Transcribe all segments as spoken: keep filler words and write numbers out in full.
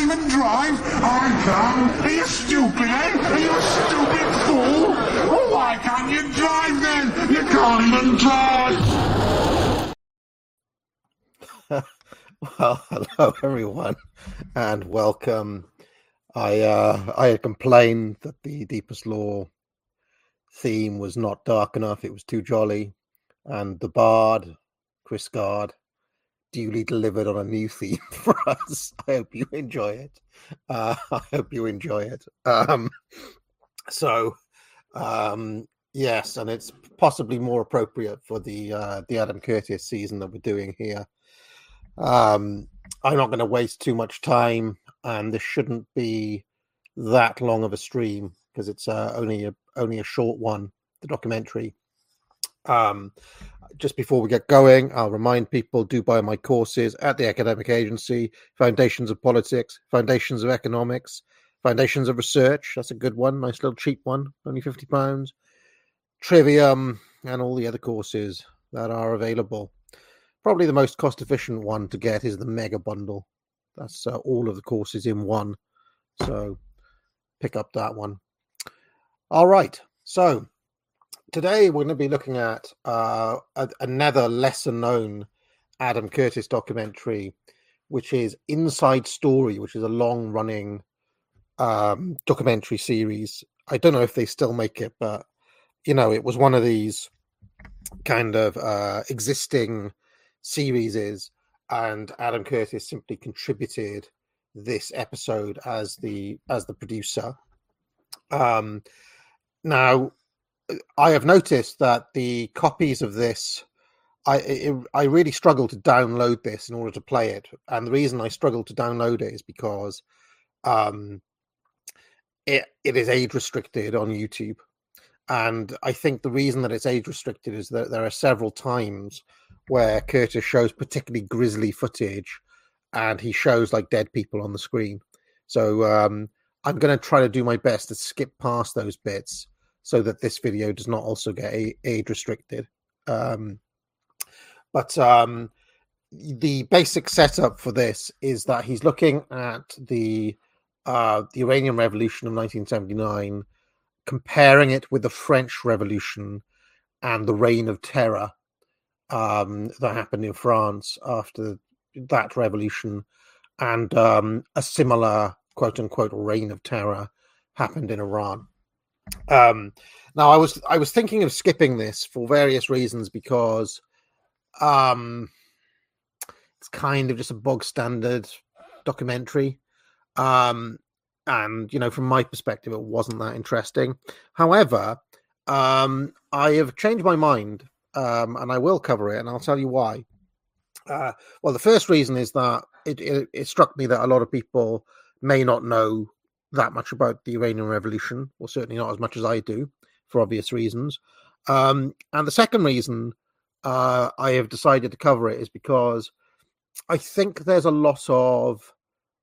even drive? I can. Are you stupid, eh? Are you a stupid fool? Well, why can't you drive then? You can't even drive. Well, hello everyone, and welcome. I uh, I had complained that the Deepest Law theme was not dark enough; it was too jolly, and the Bard, Chris Gard, duly delivered on a new theme for us. I hope you enjoy it. Uh, I hope you enjoy it. Um, so, um, yes, and it's possibly more appropriate for the uh, the Adam Curtis season that we're doing here. Um, I'm not going to waste too much time, and this shouldn't be that long of a stream because it's uh, only a only a short one, the documentary. Um, just before we get going, I'll remind people, do buy my courses at the Academic Agency: Foundations of Politics, Foundations of Economics, Foundations of Research. That's a good one, nice little cheap one, only fifty pounds. Trivium, and all the other courses that are available. Probably the most cost-efficient one to get is the Mega Bundle. That's uh, all of the courses in one. So pick up that one. All right. So today we're going to be looking at uh, a, another lesser-known Adam Curtis documentary, which is Inside Story, which is a long-running um, documentary series. I don't know if they still make it, but, you know, it was one of these kind of uh, existing series is, and Adam Curtis simply contributed this episode as the as the producer. Um, now, I have noticed that the copies of this, I it, I really struggle to download this in order to play it, and the reason I struggle to download it is because um, it it is age restricted on YouTube, and I think the reason that it's age restricted is that there are several times where Curtis shows particularly grisly footage, and he shows like dead people on the screen. So um, I'm going to try to do my best to skip past those bits so that this video does not also get a- age restricted. Um, but um, the basic setup for this is that he's looking at the uh, the Iranian Revolution of nineteen seventy-nine, comparing it with the French Revolution and the Reign of Terror Um, that happened in France after that revolution, and um, a similar quote-unquote reign of terror happened in Iran. Um, now, I was I was thinking of skipping this for various reasons because um, it's kind of just a bog standard documentary, um, and you know, from my perspective, it wasn't that interesting. However, um, I have changed my mind. Um, and I will cover it, and I'll tell you why. Uh, well, the first reason is that it, it, it struck me that a lot of people may not know that much about the Iranian Revolution, or certainly not as much as I do, for obvious reasons. Um, and the second reason uh, I have decided to cover it is because I think there's a lot of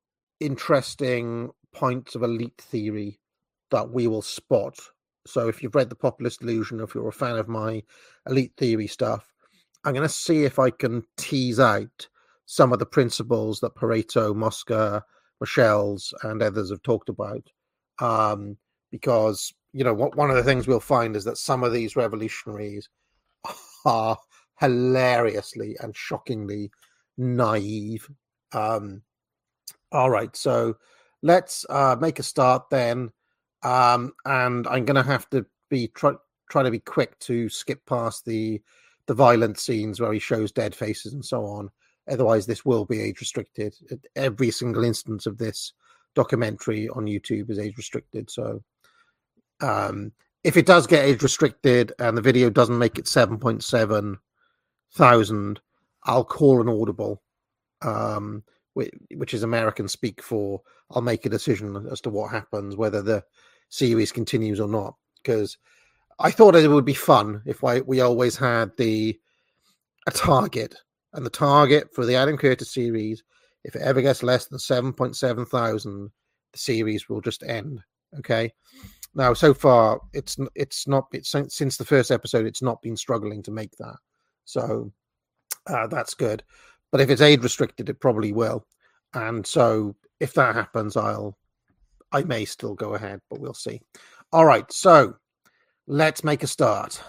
interesting points of elite theory that we will spot. So if you've read The Populist Illusion, if you're a fan of my elite theory stuff, I'm going to see if I can tease out some of the principles that Pareto, Mosca, Michels, and others have talked about. Um, because, you know, what, one of the things we'll find is that some of these revolutionaries are hilariously and shockingly naive. Um, all right, so let's uh, make a start then. Um, and I'm going to have to be try, try to be quick to skip past the the violent scenes where he shows dead faces and so on. Otherwise, this will be age restricted. Every single instance of this documentary on YouTube is age restricted. So um, if it does get age restricted and the video doesn't make it seven point seven thousand, I'll call an audible, um, which is American speak for I'll make a decision as to what happens, whether the series continues or not, because I thought it would be fun if I, we always had the a target, and the target for the Adam Curtis series, if it ever gets less than seven point seven thousand, the series will just end. Okay. Now, so far, it's it's not it's, since the first episode, it's not been struggling to make that, so uh, that's good. But if it's age restricted, it probably will, and so if that happens, I'll I may still go ahead, but we'll see. All right, so let's make a start.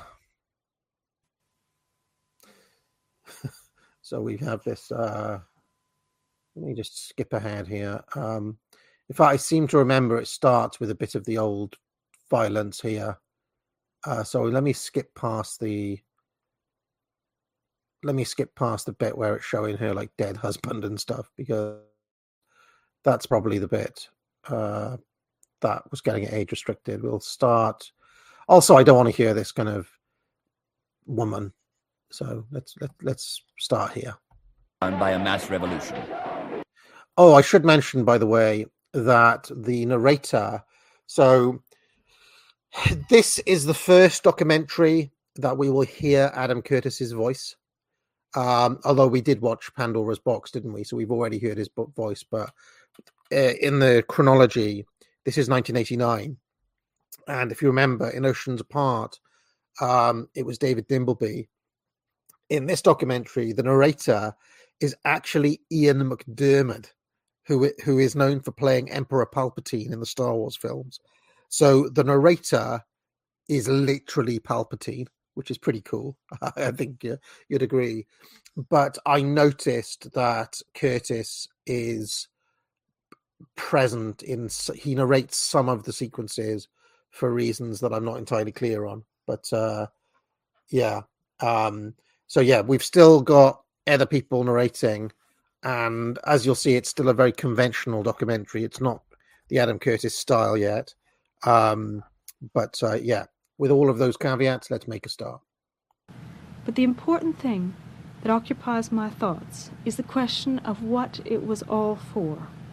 So we have this. Uh, let me just skip ahead here. Um, in fact, I seem to remember it starts with a bit of the old violence here. Uh, so let me skip past the. Let me skip past the bit where it's showing her like dead husband and stuff, because that's probably the bit uh, that was getting age restricted. We'll start. Also, I don't want to hear this kind of woman. So let's let, let's start here. By a mass revolution. Oh, I should mention, by the way, that the narrator. So this is the first documentary that we will hear Adam Curtis's voice. Um, although we did watch Pandora's Box, didn't we? So we've already heard his voice. But uh, in the chronology, this is nineteen eighty-nine, and if you remember, in Oceans Apart, um, it was David Dimbleby. In this documentary, the narrator is actually Ian McDiarmid, who who is known for playing Emperor Palpatine in the Star Wars films. So the narrator is literally Palpatine, which is pretty cool. I think uh, you'd agree. But I noticed that Curtis is present in, he narrates some of the sequences for reasons that I'm not entirely clear on. But uh, yeah. Um, So, yeah, we've still got other people narrating. And as you'll see, it's still a very conventional documentary. It's not the Adam Curtis style yet. Um, but, uh, yeah, with all of those caveats, let's make a start. But the important thing that occupies my thoughts is the question of what it was all for.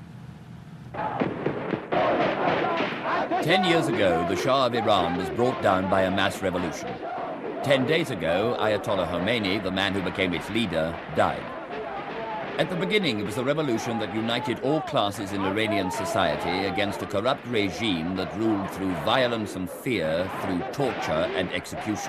Ten years ago, the Shah of Iran was brought down by a mass revolution. Ten days ago, Ayatollah Khomeini, the man who became its leader, died. At the beginning, it was a revolution that united all classes in Iranian society against a corrupt regime that ruled through violence and fear, through torture and execution.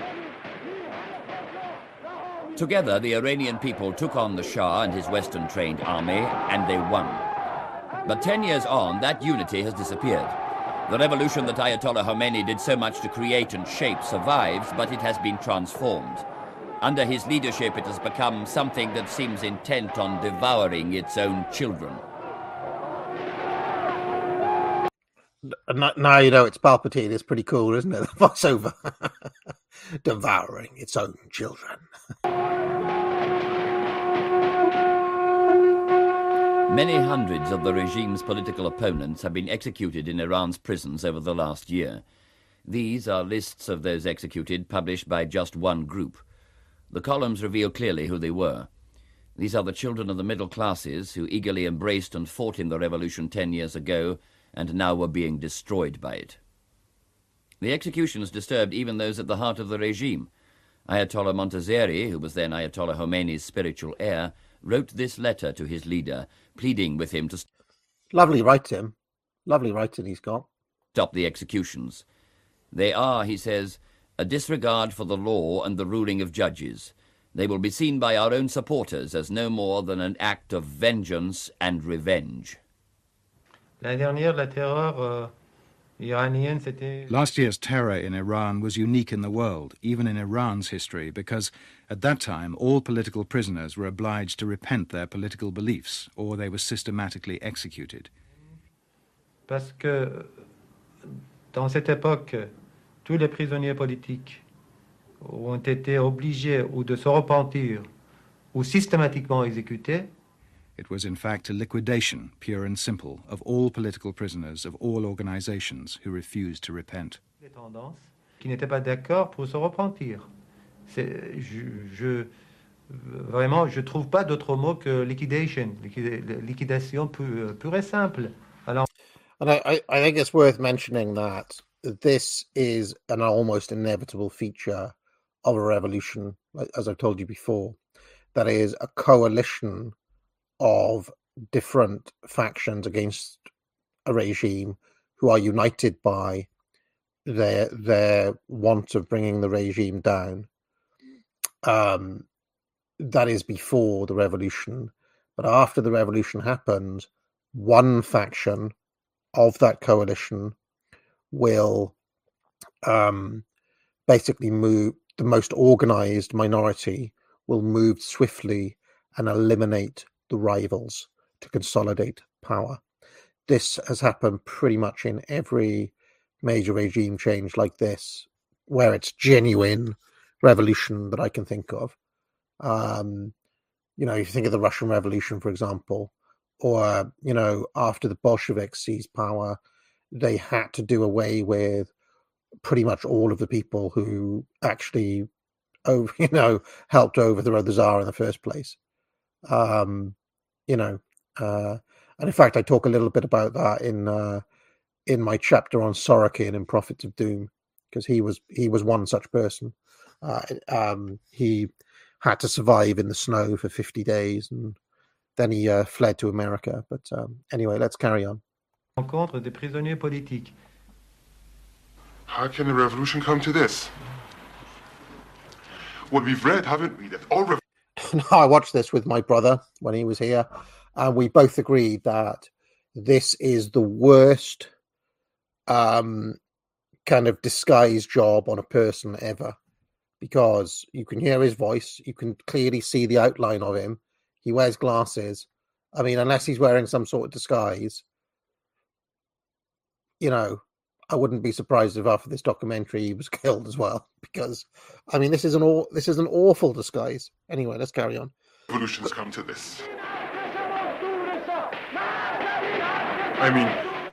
Together, the Iranian people took on the Shah and his Western-trained army, and they won. But ten years on, that unity has disappeared. The revolution that Ayatollah Khomeini did so much to create and shape survives, but it has been transformed. Under his leadership, it has become something that seems intent on devouring its own children. Now you know it's Palpatine. It's pretty cool, isn't it? The voiceover. Devouring its own children. Many hundreds of the regime's political opponents have been executed in Iran's prisons over the last year. These are lists of those executed published by just one group. The columns reveal clearly who they were. These are the children of the middle classes who eagerly embraced and fought in the revolution ten years ago and now were being destroyed by it. The executions disturbed even those at the heart of the regime. Ayatollah Montazeri, who was then Ayatollah Khomeini's spiritual heir, wrote this letter to his leader, pleading with him to st- Lovely writing. Lovely writing he's got. Stop the executions. They are, he says, a disregard for the law and the ruling of judges. They will be seen by our own supporters as no more than an act of vengeance and revenge. L'année dernière, la terreur euh, iranienne, c'était... Last year's terror in Iran was unique in the world, even in Iran's history, because at that time all political prisoners were obliged to repent their political beliefs, or they were systematically executed. Parce que dans cette époque, tous les prisonniers politiques ont été obligés ou de se repentir ou systématiquement exécutés. It was in fact a liquidation, pure and simple, of all political prisoners of all organizations who refused to repent. Les tendances qui n'étaient pas d'accord pour se repentir. C'est, je, je, vraiment, je trouve pas d'autre mot que liquidation, liquidation pure, pure et simple. Alors, and I, I think it's worth mentioning that this is an almost inevitable feature of a revolution, as I've told you before, that is a coalition of different factions against a regime who are united by their their want of bringing the regime down. Um, that is before the revolution, but after the revolution happened, one faction of that coalition will um, basically move, the most organized minority will move swiftly and eliminate the rivals to consolidate power. This has happened pretty much in every major regime change like this, where it's genuine revolution that I can think of. Um, you know, if you think of the Russian Revolution, for example, or, you know, after the Bolsheviks seized power, they had to do away with pretty much all of the people who actually, over, you know, helped overthrow the Tsar in the first place. Um, you know, uh, and in fact, I talk a little bit about that in uh, in my chapter on Sorokin in Prophets of Doom, because he was he was one such person. Uh, um, he had to survive in the snow for fifty days, and then he uh, fled to America. But um, anyway, let's carry on. Rencontre des prisonniers politiques. How can a revolution come to this? Well, we've read, haven't we, that all rev- I watched this with my brother when he was here, and we both agreed that this is the worst um, kind of disguise job on a person ever, because you can hear his voice, you can clearly see the outline of him. He wears glasses. I mean, unless he's wearing some sort of disguise, you know, I wouldn't be surprised if after this documentary he was killed as well, because, I mean, this is an aw- this is an awful disguise. Anyway, let's carry on. revolutions come to this. I mean,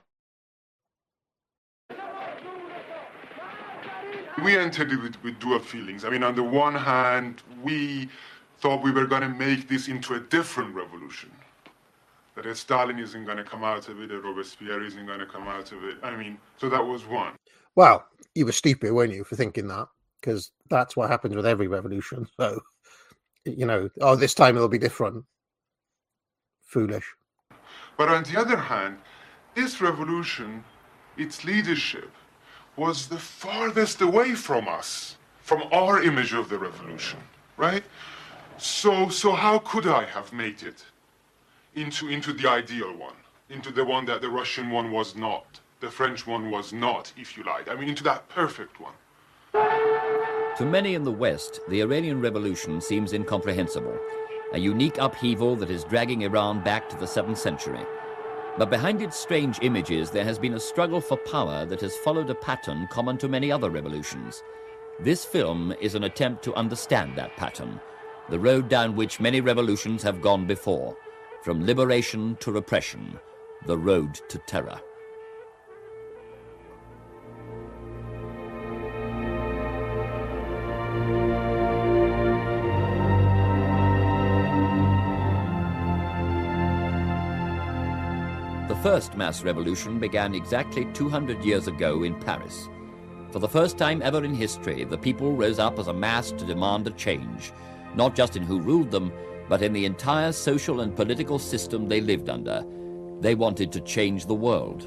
we entered it with, with dual feelings. I mean, on the one hand, we thought we were going to make this into a different revolution. That a Stalin isn't going to come out of it, a Robespierre isn't going to come out of it. I mean, so that was one. Well, you were stupid, weren't you, for thinking that? Because that's what happens with every revolution. So, you know, oh, this time it'll be different. Foolish. But on the other hand, this revolution, its leadership, was the farthest away from us, from our image of the revolution, right? So, so how could I have made it into, into the ideal one, into the one that the Russian one was not, the French one was not, if you like. I mean, into that perfect one. To many in the West, the Iranian Revolution seems incomprehensible, a unique upheaval that is dragging Iran back to the seventh century. But behind its strange images, there has been a struggle for power that has followed a pattern common to many other revolutions. This film is an attempt to understand that pattern, the road down which many revolutions have gone before, from liberation to repression, the road to terror. The first mass revolution began exactly two hundred years ago in Paris. For the first time ever in history, the people rose up as a mass to demand a change, not just in who ruled them, but in the entire social and political system they lived under. They wanted to change the world.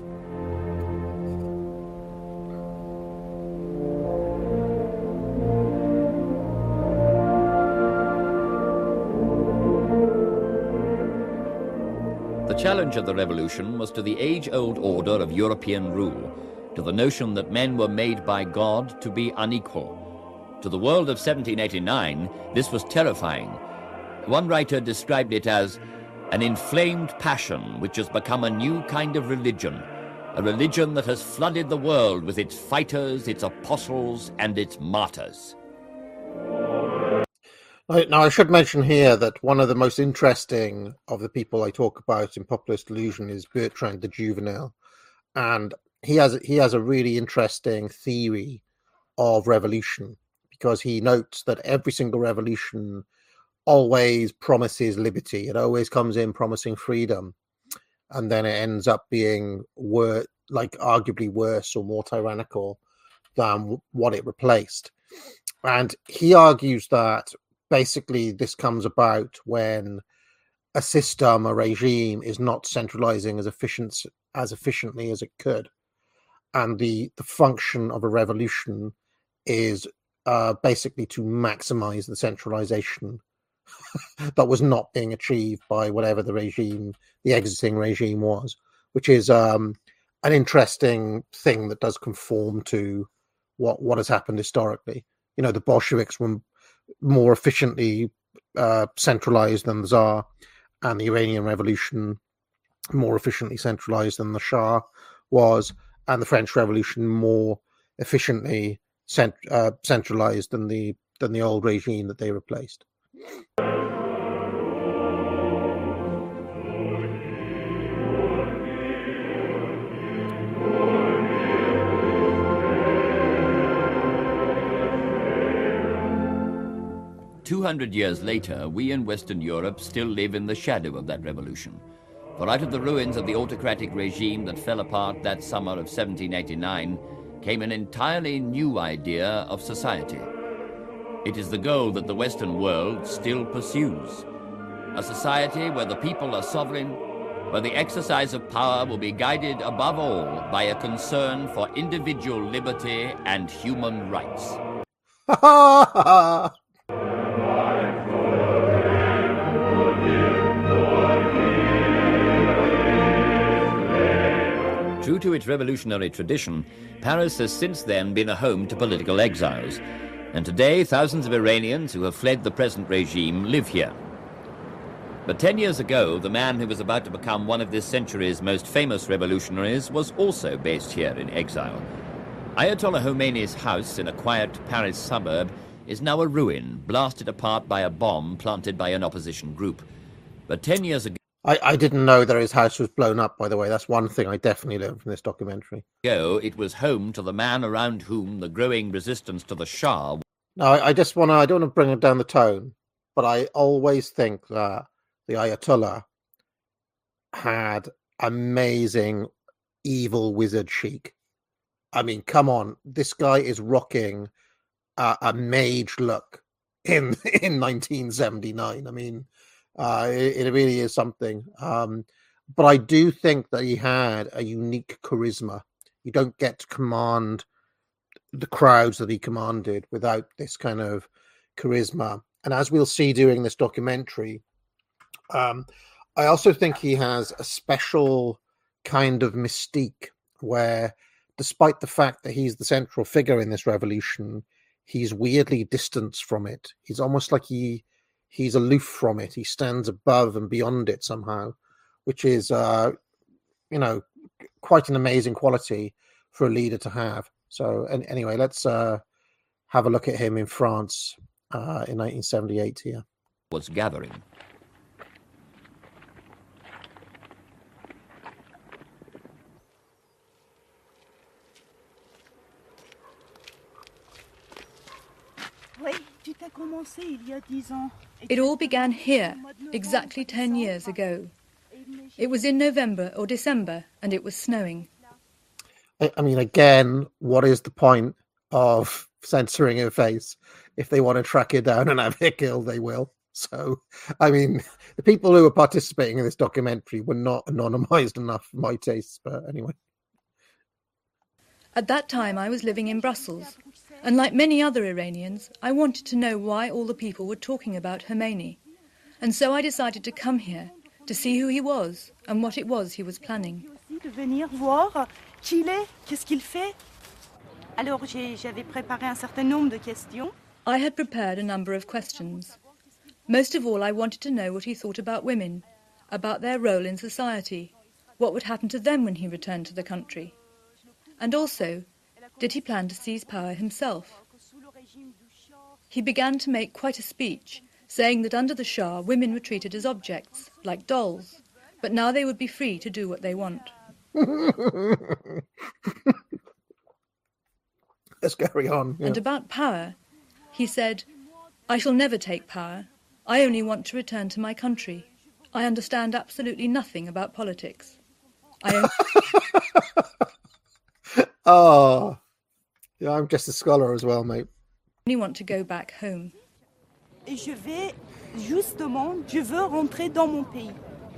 The challenge of the revolution was to the age-old order of European rule, to the notion that men were made by God to be unequal. To the world of seventeen eighty-nine, this was terrifying. One writer described it as an inflamed passion which has become a new kind of religion, a religion that has flooded the world with its fighters, its apostles, and its martyrs. Now, I should mention here that one of the most interesting of the people I talk about in Populist Delusion is Bertrand de Jouvenel, and he has he has a really interesting theory of revolution, because he notes that every single revolution always promises liberty. It always comes in promising freedom, and then it ends up being wor- like arguably worse or more tyrannical than what it replaced. And he argues that basically this comes about when a system, a regime, is not centralizing as efficient as efficiently as it could, and the the function of a revolution is uh, basically to maximize the centralization that was not being achieved by whatever the regime, the exiting regime was, which is um, an interesting thing that does conform to what, what has happened historically. You know, the Bolsheviks were more efficiently uh, centralized than the Tsar, and the Iranian Revolution more efficiently centralized than the Shah was, and the French Revolution more efficiently cent- uh, centralized than the than the old regime that they replaced. Two hundred years later, we in Western Europe still live in the shadow of that revolution. For out of the ruins of the autocratic regime that fell apart that summer of seventeen eighty-nine came an entirely new idea of society. It is the goal that the Western world still pursues. A society where the people are sovereign, where the exercise of power will be guided above all by a concern for individual liberty and human rights. True to its revolutionary tradition, Paris has since then been a home to political exiles, and today thousands of Iranians who have fled the present regime live here. But ten years ago, the man who was about to become one of this century's most famous revolutionaries was also based here in exile. Ayatollah Khomeini's house in a quiet Paris suburb is now a ruin, blasted apart by a bomb planted by an opposition group. But ten years ago, I, I didn't know that his house was blown up, by the way. That's one thing I definitely learned from this documentary. Ago, it was home to the man around whom the growing resistance to the Shah... No, I, I just want to, I don't want to bring it down the tone, but I always think that the Ayatollah had amazing evil wizard chic. I mean, come on. This guy is rocking a, a mage look in, in nineteen seventy-nine. I mean... Uh, it, it really is something. Um, but I do think that he had a unique charisma. You don't get to command the crowds that he commanded without this kind of charisma. And as we'll see during this documentary, um, I also think he has a special kind of mystique where, despite the fact that he's the central figure in this revolution, he's weirdly distanced from it. He's almost like he... He's aloof from it. He stands above and beyond it somehow, which is, uh, you know, quite an amazing quality for a leader to have. So, and anyway, let's uh, have a look at him in France uh, in nineteen seventy-eight here. Was gathering. It all began here, exactly ten years ago. It was in November or December, and it was snowing. I mean, again, what is the point of censoring her face? If they want to track her down and have her killed, they will. So, I mean, the people who were participating in this documentary were not anonymized enough for my tastes, but anyway. At that time, I was living in Brussels. And like many other Iranians, I wanted to know why all the people were talking about Khomeini. And so I decided to come here to see who he was and what it was he was planning. I had prepared a number of questions. Most of all, I wanted to know what he thought about women, about their role in society, what would happen to them when he returned to the country. And also, did he plan to seize power himself? He began to make quite a speech, saying that under the Shah, women were treated as objects, like dolls, but now they would be free to do what they want. Let's carry on. Yeah. And about power, he said, I shall never take power. I only want to return to my country. I understand absolutely nothing about politics. I only... Oh, yeah, I'm just a scholar as well, mate. I only want to go back home. Et je vais, justement, je veux rentrer dans mon pays.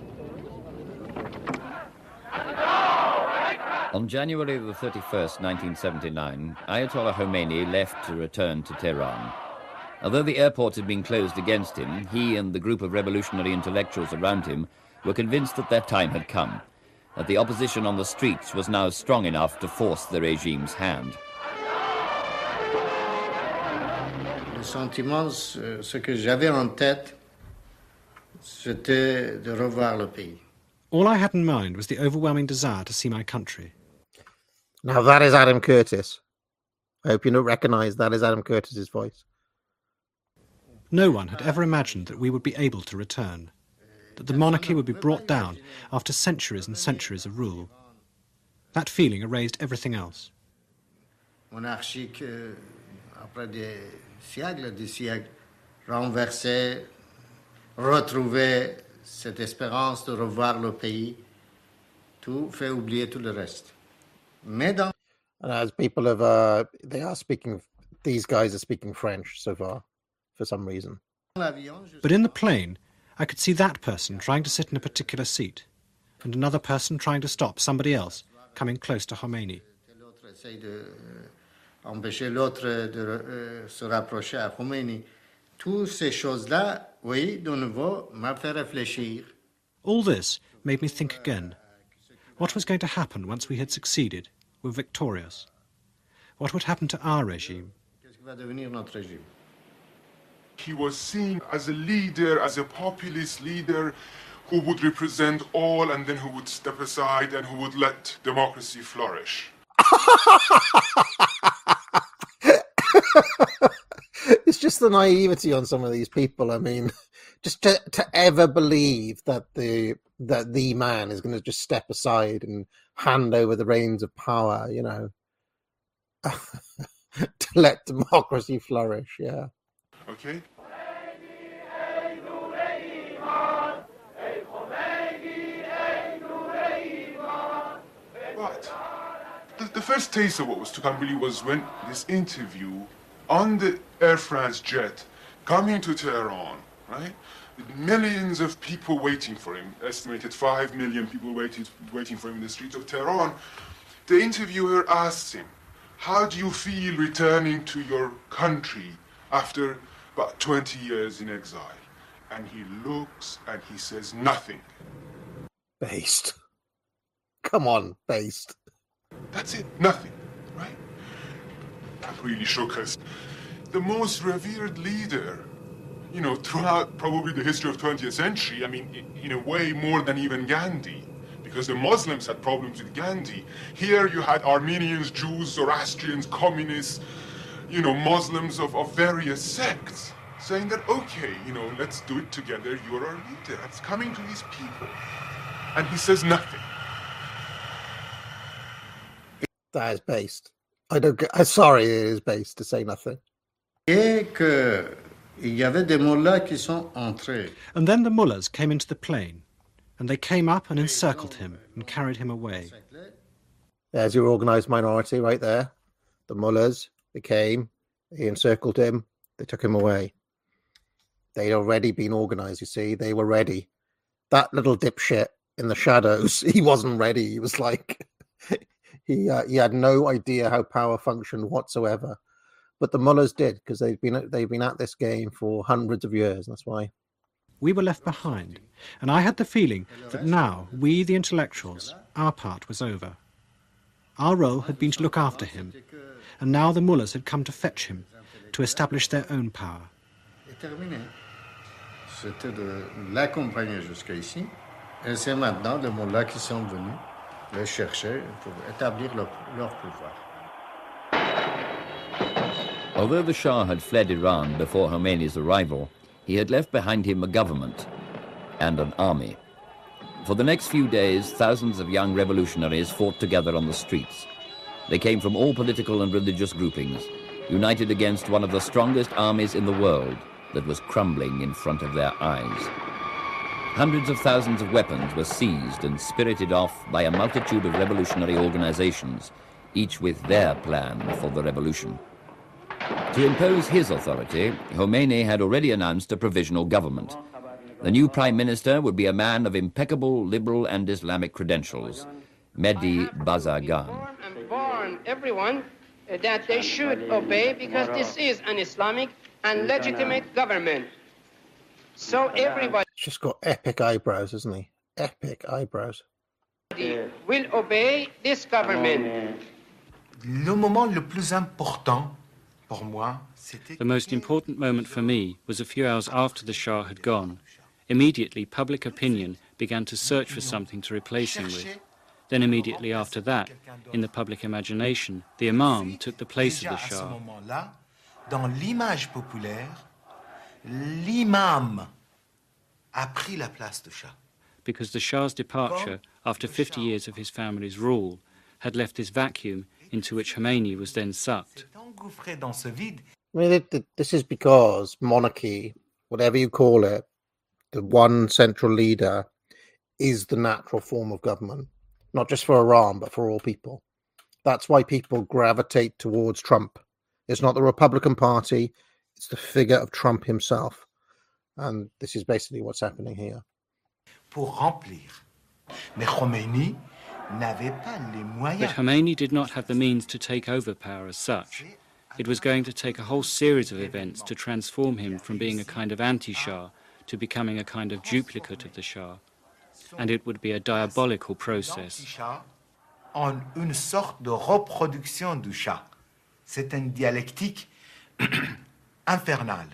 On January the thirty-first, nineteen seventy-nine, Ayatollah Khomeini left to return to Tehran. Although the airport had been closed against him, he and the group of revolutionary intellectuals around him were convinced that their time had come, that the opposition on the streets was now strong enough to force the regime's hand. Le sentiment, ce que j'avais en tête, c'était de revoir le pays. All I had in mind was the overwhelming desire to see my country. Now that is Adam Curtis. I hope you don't recognise that is Adam Curtis's voice. No one had ever imagined that we would be able to return, that the monarchy would be brought down after centuries and centuries of rule. That feeling erased everything else. Monarchique, après des siècles, des siècles, renversé, retrouver cette espérance de revoir le pays, tout fait oublier tout le reste. Mais dans... And as people have, uh, they are speaking, these guys are speaking French so far, for some reason. But in the plane, I could see that person trying to sit in a particular seat, and another person trying to stop somebody else coming close to Khomeini. L'autre essaye de empêcher l'autre de se rapprocher à Khomeini. Toutes ces choses-là, oui, de nouveau, m'a fait réfléchir. All this made me think again. What was going to happen once we had succeeded, were victorious? What would happen to our regime? Qu'est-ce qui va devenir notre régime? He was seen as a leader, as a populist leader who would represent all and then who would step aside and who would let democracy flourish. It's just the naivety on some of these people. I mean, just to, to ever believe that the that the man is going to just step aside and hand over the reins of power, you know, to let democracy flourish. Yeah. Okay. But the, the first taste of what was to come really was when this interview on the Air France jet coming to Tehran, right? With millions of people waiting for him, estimated five million people waited, waiting for him in the streets of Tehran. The interviewer asks him, how do you feel returning to your country after about twenty years in exile? And he looks and he says nothing. Based. Come on, based. That's it, nothing, right? That really shook us. The most revered leader, you know, throughout probably the history of twentieth century, I mean, in, in a way more than even Gandhi, because the Muslims had problems with Gandhi. Here you had Armenians, Jews, Zoroastrians, communists, you know, Muslims of, of various sects, saying that, okay, you know, let's do it together, you're our leader. It's coming to these people. And he says nothing. That is based. I don't get, I'm sorry, it is based to say nothing. Et que il y avait des mullahs qui sont entrés. And then the mullahs came into the plane, and they came up and encircled him and carried him away. There's your organised minority right there. The mullahs, they came, they encircled him, they took him away. They'd already been organised, you see, they were ready. That little dipshit in the shadows, he wasn't ready. He was like, he uh, he had no idea how power functioned whatsoever. But the mullahs did, because they've been they've been at this game for hundreds of years. That's why. We were left behind, and I had the feeling that now, we the intellectuals, our part was over. Our role had been to look after him, and now the mullahs had come to fetch him, to establish their own power. C'était de l'accompagner jusqu'à ici, et c'est maintenant des mullahs qui sont venus le chercher pour établir leur, leur pouvoir. Although the Shah had fled Iran before Khomeini's arrival, he had left behind him a government and an army. For the next few days, thousands of young revolutionaries fought together on the streets. They came from all political and religious groupings, united against one of the strongest armies in the world that was crumbling in front of their eyes. Hundreds of thousands of weapons were seized and spirited off by a multitude of revolutionary organizations, each with their plan for the revolution. To impose his authority, Khomeini had already announced a provisional government. The new prime minister would be a man of impeccable liberal and Islamic credentials, Mehdi Bazargan. And warn everyone that they should obey, because this is an Islamic and legitimate government. So everybody He's just got epic eyebrows, isn't he? Epic eyebrows. will obey this government. Le moment le plus important pour moi, c'était The most important moment for me was a few hours after the Shah had gone. Immediately, public opinion began to search for something to replace him with. Then immediately after that, in the public imagination, the Imam took the place of the Shah. Dans l'image populaire, l'imam a pris la place du Shah. Because the Shah's departure, after fifty years of his family's rule, had left this vacuum into which Khomeini was then sucked. Engouffré dans ce vide. I mean, it, it, this is because monarchy, whatever you call it, the one central leader is the natural form of government, not just for Iran, but for all people. That's why people gravitate towards Trump. It's not the Republican Party, it's the figure of Trump himself. And this is basically what's happening here. Pour remplir. Mais Khomeini n'avait pas les moyens. But Khomeini did not have the means to take over power as such. It was going to take a whole series of events to transform him from being a kind of anti-Shah to becoming a kind of duplicate of the Shah. And it would be a diabolical process. En une sorte de reproduction du Shah. C'est une dialectique infernale.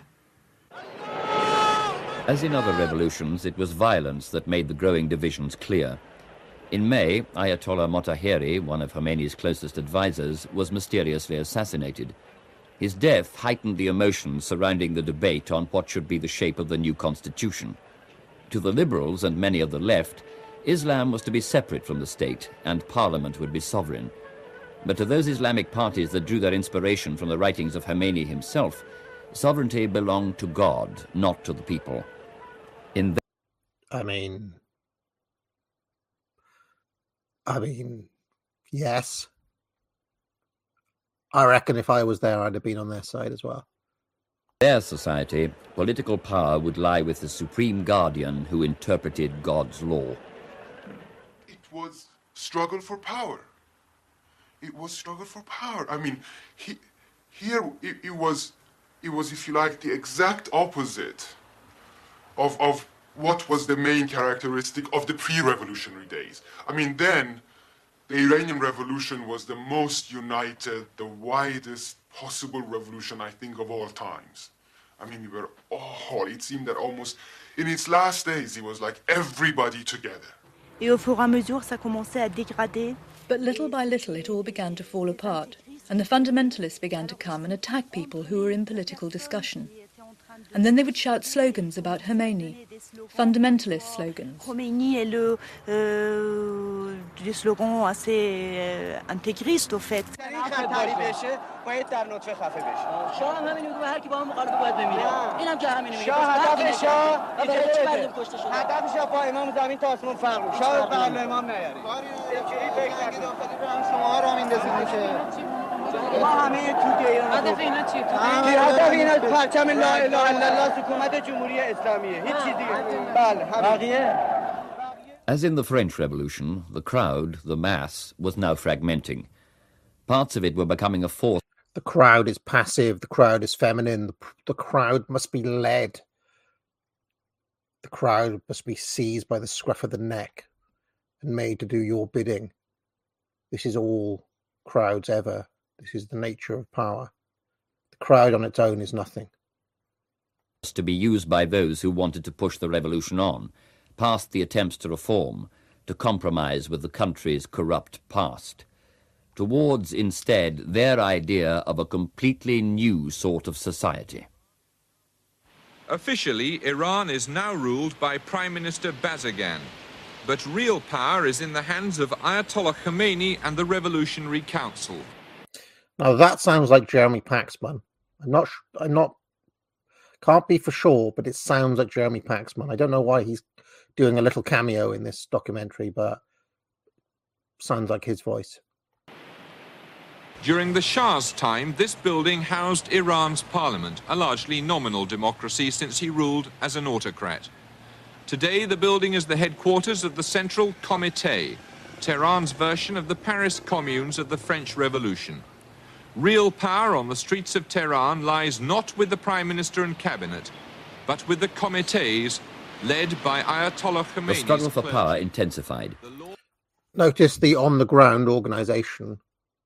As in other revolutions, it was violence that made the growing divisions clear. In May, Ayatollah Motaheri, one of Khomeini's closest advisors, was mysteriously assassinated. His death heightened the emotions surrounding the debate on what should be the shape of the new constitution. To the liberals and many of the left, Islam was to be separate from the state and parliament would be sovereign. But to those Islamic parties that drew their inspiration from the writings of Khomeini himself, sovereignty belonged to God, not to the people. In I mean, I mean, yes. I reckon if I was there, I'd have been on their side as well. their society, political power would lie with the supreme guardian who interpreted God's law. It was struggle for power. It was struggle for power. I mean, he, here it, it was, it was, if you like, the exact opposite of of what was the main characteristic of the pre-revolutionary days. I mean, then the Iranian Revolution was the most united, the widest possible revolution, I think, of all times. I mean, we were all, it seemed that almost in its last days, it was like everybody together. Et au fur et à mesure, ça commençait à dégrader. But little by little it all began to fall apart, and the fundamentalists began to come and attack people who were in political discussion. And then they would shout slogans about Khomeini, fundamentalist slogans. Khomeini est le, euh, des slogans assez euh, intégristes, au fait. As in the French Revolution, the crowd, the mass, was now fragmenting. Parts of it were becoming a force. The crowd is passive, the crowd is feminine, the, the crowd must be led. The crowd must be seized by the scruff of the neck and made to do your bidding. This is all crowds ever. This is the nature of power. The crowd on its own is nothing. To be used by those who wanted to push the revolution on, past the attempts to reform, to compromise with the country's corrupt past, towards, instead, their idea of a completely new sort of society. Officially, Iran is now ruled by Prime Minister Bazargan, but real power is in the hands of Ayatollah Khomeini and the Revolutionary Council. Now that sounds like Jeremy Paxman. I'm not. I'm not. Can't be for sure, but it sounds like Jeremy Paxman. I don't know why he's doing a little cameo in this documentary, but sounds like his voice. During the Shah's time, this building housed Iran's parliament, a largely nominal democracy since he ruled as an autocrat. Today, the building is the headquarters of the Central Comité, Tehran's version of the Paris communes of the French Revolution. Real power on the streets of Tehran lies not with the Prime Minister and Cabinet, but with the comitees led by Ayatollah Khomeini. The struggle for power intensified. Notice the on-the-ground organisation.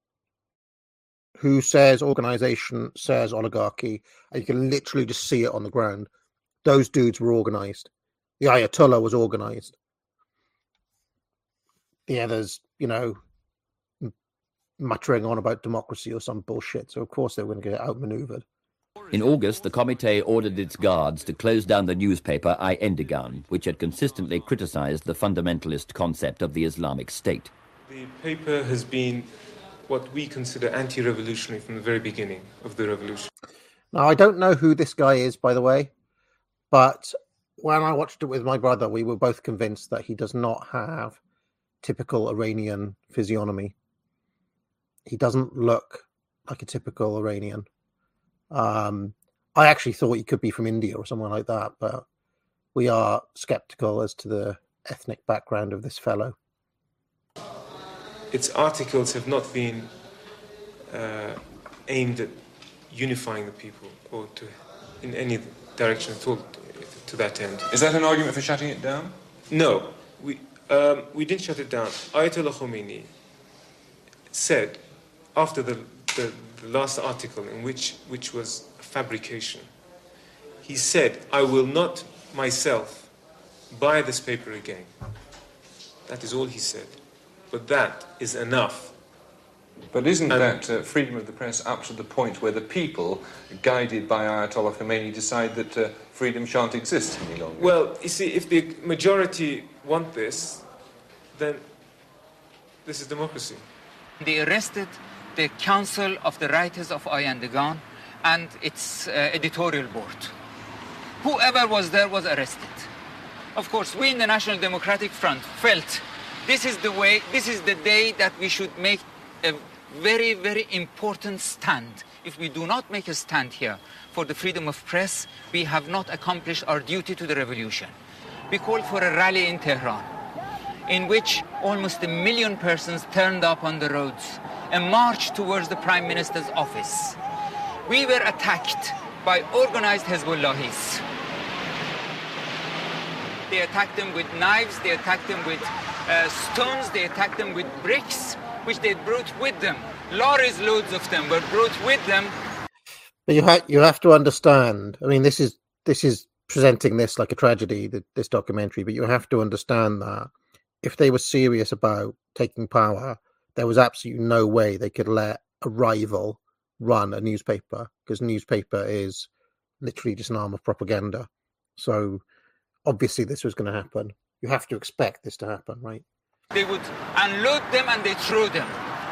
Who says organisation, says oligarchy, and you can literally just see it on the ground. Those dudes were organised. The Ayatollah was organised. The others, you know, muttering on about democracy or some bullshit. So, of course, they were going to get outmaneuvered. In August, the Comité ordered its guards to close down the newspaper Ay Endigan, which had consistently criticised the fundamentalist concept of the Islamic State. The paper has been what we consider anti-revolutionary from the very beginning of the revolution. Now, I don't know who this guy is, by the way, but when I watched it with my brother, we were both convinced that he does not have typical Iranian physiognomy. He doesn't look like a typical Iranian. Um, I actually thought he could be from India or somewhere like that, but we are skeptical as to the ethnic background of this fellow. Its articles have not been uh, aimed at unifying the people or to, in any direction at all to that end. Is that an argument for shutting it down? No, we um, we didn't shut it down. Ayatollah Khomeini said after the, the, the last article, in which which was a fabrication, he said, "I will not myself buy this paper again." That is all he said. But that is enough. But isn't and, that uh, freedom of the press up to the point where the people, guided by Ayatollah Khomeini, decide that uh, freedom shan't exist any longer? Well, you see, if the majority want this, then this is democracy. They arrested the Council of the Writers of Ay Endigan and its uh, editorial board. Whoever was there was arrested. Of course, we in the National Democratic Front felt this is the way, this is the day that we should make a very, very important stand. If we do not make a stand here for the freedom of press, we have not accomplished our duty to the revolution. We called for a rally in Tehran, in which almost a million persons turned up on the roads, a march towards the Prime Minister's office. We were attacked by organized Hezbollahis. They attacked them with knives, they attacked them with uh, stones, they attacked them with bricks, which they brought with them. Lorries loads of them were brought with them. But you have you have to understand. I mean, this is this is presenting this like a tragedy, the, this documentary. But you have to understand that if they were serious about taking power, there was absolutely no way they could let a rival run a newspaper, because newspaper is literally just an arm of propaganda. So obviously this was going to happen. You have to expect this to happen, right? They would unload them and they threw them.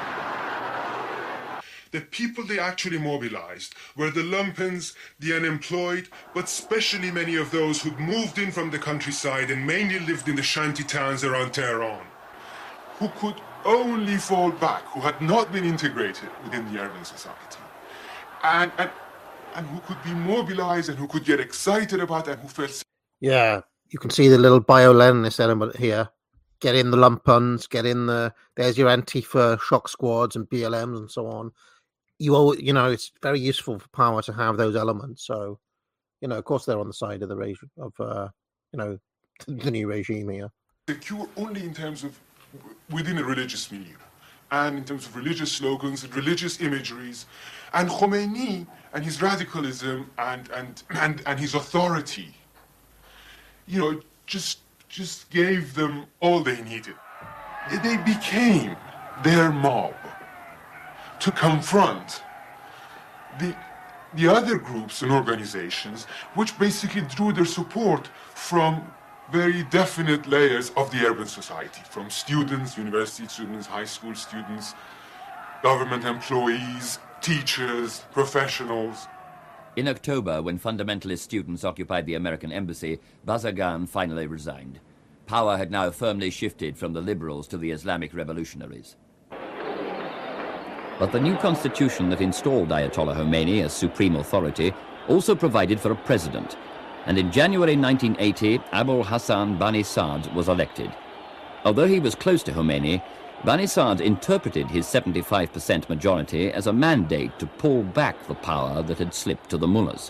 The people they actually mobilized were the lumpens, the unemployed, but especially many of those who'd moved in from the countryside and mainly lived in the shanty towns around Tehran, who could only fall back, who had not been integrated within the urban society, and, and, and who could be mobilized and who could get excited about and who felt... Yeah, you can see the little bio-Leninist element here. Get in the lumpens, get in the... There's your Antifa shock squads and B L Ms and so on. You all, you know, it's very useful for power to have those elements. So, you know, of course, they're on the side of the regime, of, uh, you know, the new regime here. Secure only in terms of within a religious milieu, and in terms of religious slogans and religious imageries, and Khomeini and his radicalism and and and, and his authority, you know, just just gave them all they needed. They became their mob to confront the the other groups and organizations which basically drew their support from very definite layers of the urban society, from students, university students, high school students, government employees, teachers, professionals. In October, when fundamentalist students occupied the American embassy, Bazargan finally resigned. Power had now firmly shifted from the liberals to the Islamic revolutionaries. But the new constitution that installed Ayatollah Khomeini as supreme authority also provided for a president, and in January nineteen eighty, Abul Hassan Bani Saad was elected. Although he was close to Khomeini, Bani Sad interpreted his seventy-five percent majority as a mandate to pull back the power that had slipped to the mullahs.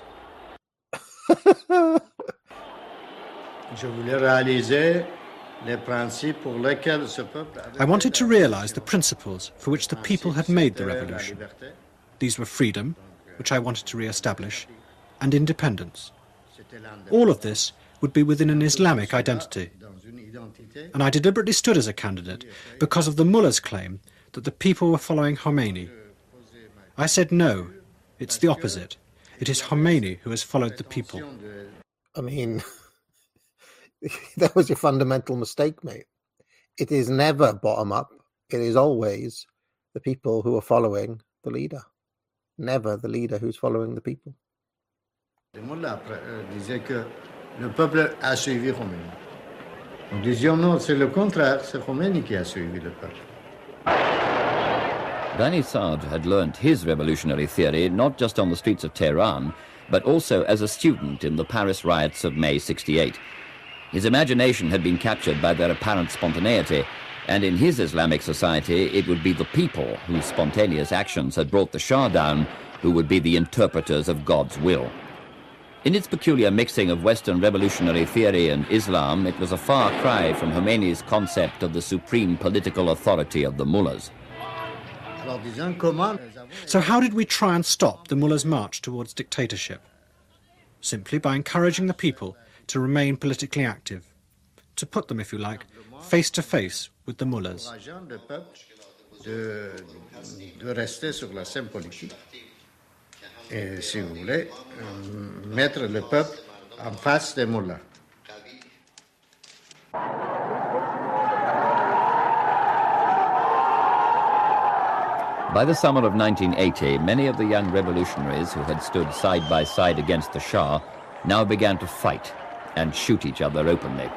I wanted to realize the principles for which the people had made the revolution. These were freedom, which I wanted to re-establish, and independence. All of this would be within an Islamic identity. And I deliberately stood as a candidate because of the mullahs' claim that the people were following Khomeini. I said no, it's the opposite. It is Khomeini who has followed the people. I mean, that was your fundamental mistake, mate. It is never bottom up. It is always the people who are following the leader. Never the leader who's following the people. Les mullahs disaient que le peuple a suivi Khomeini. Nous disions non, c'est le contraire, c'est Khomeini qui a suivi le peuple. Bani Sad had learnt his revolutionary theory not just on the streets of Tehran, but also as a student in the Paris riots of May sixty-eight. His imagination had been captured by their apparent spontaneity, and in his Islamic society it would be the people whose spontaneous actions had brought the Shah down who would be the interpreters of God's will. In its peculiar mixing of Western revolutionary theory and Islam, it was a far cry from Khomeini's concept of the supreme political authority of the mullahs. So how did we try and stop the mullahs' march towards dictatorship? Simply by encouraging the people to remain politically active, to put them, if you like, face to face with the mullahs. De, de rester sur la scène politique. Et, si vous voulez, mettre le peuple en face des mullahs. By the summer of nineteen eighty, many of the young revolutionaries who had stood side by side against the Shah now began to fight and shoot each other openly.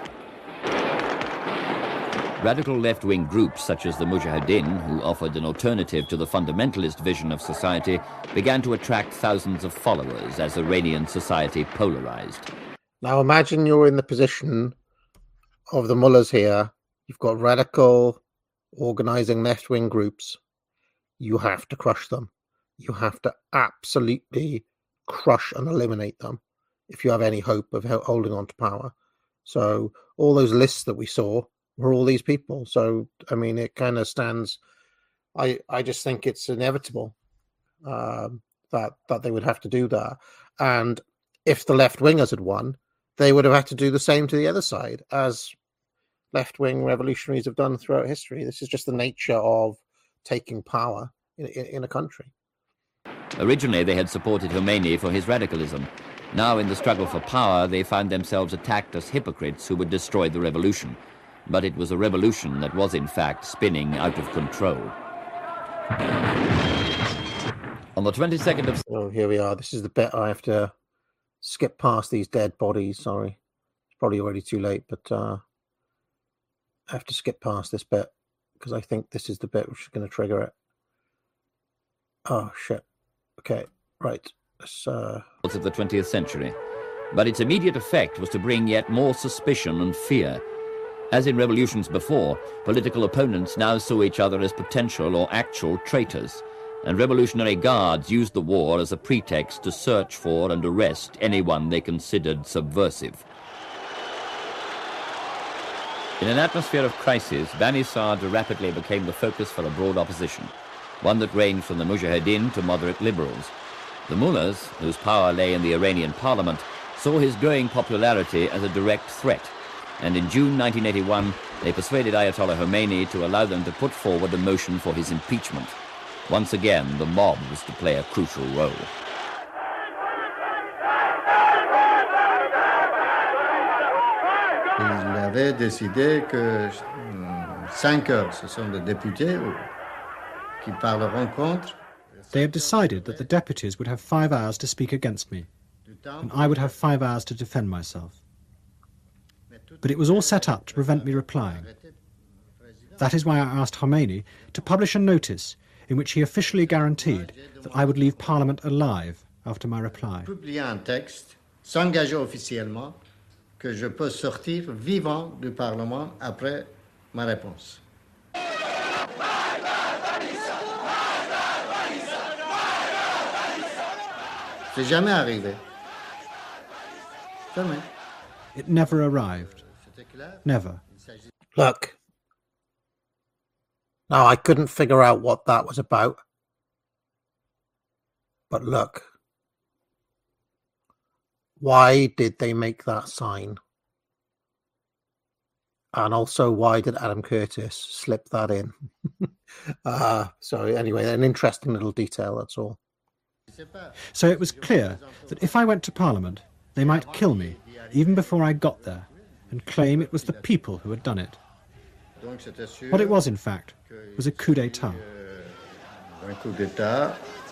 Radical left-wing groups such as the Mujahideen, who offered an alternative to the fundamentalist vision of society, began to attract thousands of followers as Iranian society polarized. Now imagine you're in the position of the mullahs here. You've got radical, organizing left-wing groups. You have to crush them. You have to absolutely crush and eliminate them if you have any hope of holding on to power. So all those lists that we saw were all these people. So, I mean, it kind of stands... I, I just think it's inevitable um, that, that they would have to do that. And if the left-wingers had won, they would have had to do the same to the other side, as left-wing revolutionaries have done throughout history. This is just the nature of taking power in, in, in a country. Originally, they had supported Khomeini for his radicalism. Now, in the struggle for power, they found themselves attacked as hypocrites who would destroy the revolution. But it was a revolution that was, in fact, spinning out of control. On the twenty-second of... Oh, here we are. This is the bit I have to skip past these dead bodies. Sorry. It's probably already too late, but uh, I have to skip past this bit because I think this is the bit which is going to trigger it. Oh, shit. Okay, right. Uh... of the twentieth century. But its immediate effect was to bring yet more suspicion and fear. As in revolutions before, political opponents now saw each other as potential or actual traitors, and revolutionary guards used the war as a pretext to search for and arrest anyone they considered subversive. In an atmosphere of crisis, Bani Sad rapidly became the focus for a broad opposition, one that ranged from the Mujahideen to moderate liberals. The mullahs, whose power lay in the Iranian parliament, saw his growing popularity as a direct threat, and in June nineteen eighty-one, they persuaded Ayatollah Khomeini to allow them to put forward a motion for his impeachment. Once again, the mob was to play a crucial role. Il avait décidé que cinq heures, ce sont des députés qui parleront contre. They had decided that the deputies would have five hours to speak against me, and I would have five hours to defend myself. But it was all set up to prevent me replying. That is why I asked Khomeini to publish a notice in which he officially guaranteed that I would leave Parliament alive after my reply. Publier un texte, s'engager officiellement que je peux sortir vivant du Parlement après ma réponse. C'est jamais arrivé. Jamais. It never arrived. Never. Look. Now, I couldn't figure out what that was about. But look. Why did they make that sign? And also, why did Adam Curtis slip that in? uh, so anyway, an interesting little detail, that's all. So it was clear that if I went to Parliament, they might kill me, even before I got there, and claim it was the people who had done it. What it was, in fact, was a coup d'etat. Un coup d'etat.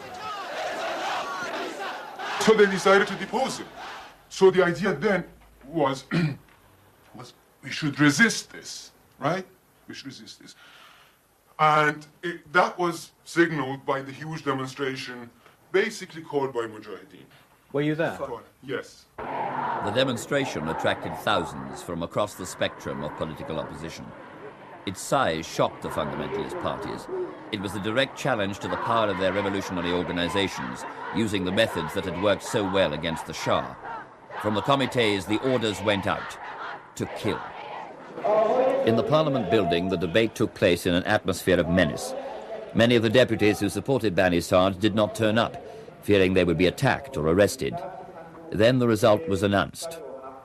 So they decided to depose him. So the idea then was, was we should resist this, right? We should resist this. And it, that was signaled by the huge demonstration basically called by Mujahideen. Were you there? Yes. The demonstration attracted thousands from across the spectrum of political opposition. Its size shocked the fundamentalist parties. It was a direct challenge to the power of their revolutionary organizations, using the methods that had worked so well against the Shah. From the comitees, the orders went out to kill. In the Parliament building, the debate took place in an atmosphere of menace. Many of the deputies who supported Bani Sadr did not turn up, fearing they would be attacked or arrested. Then the result was announced.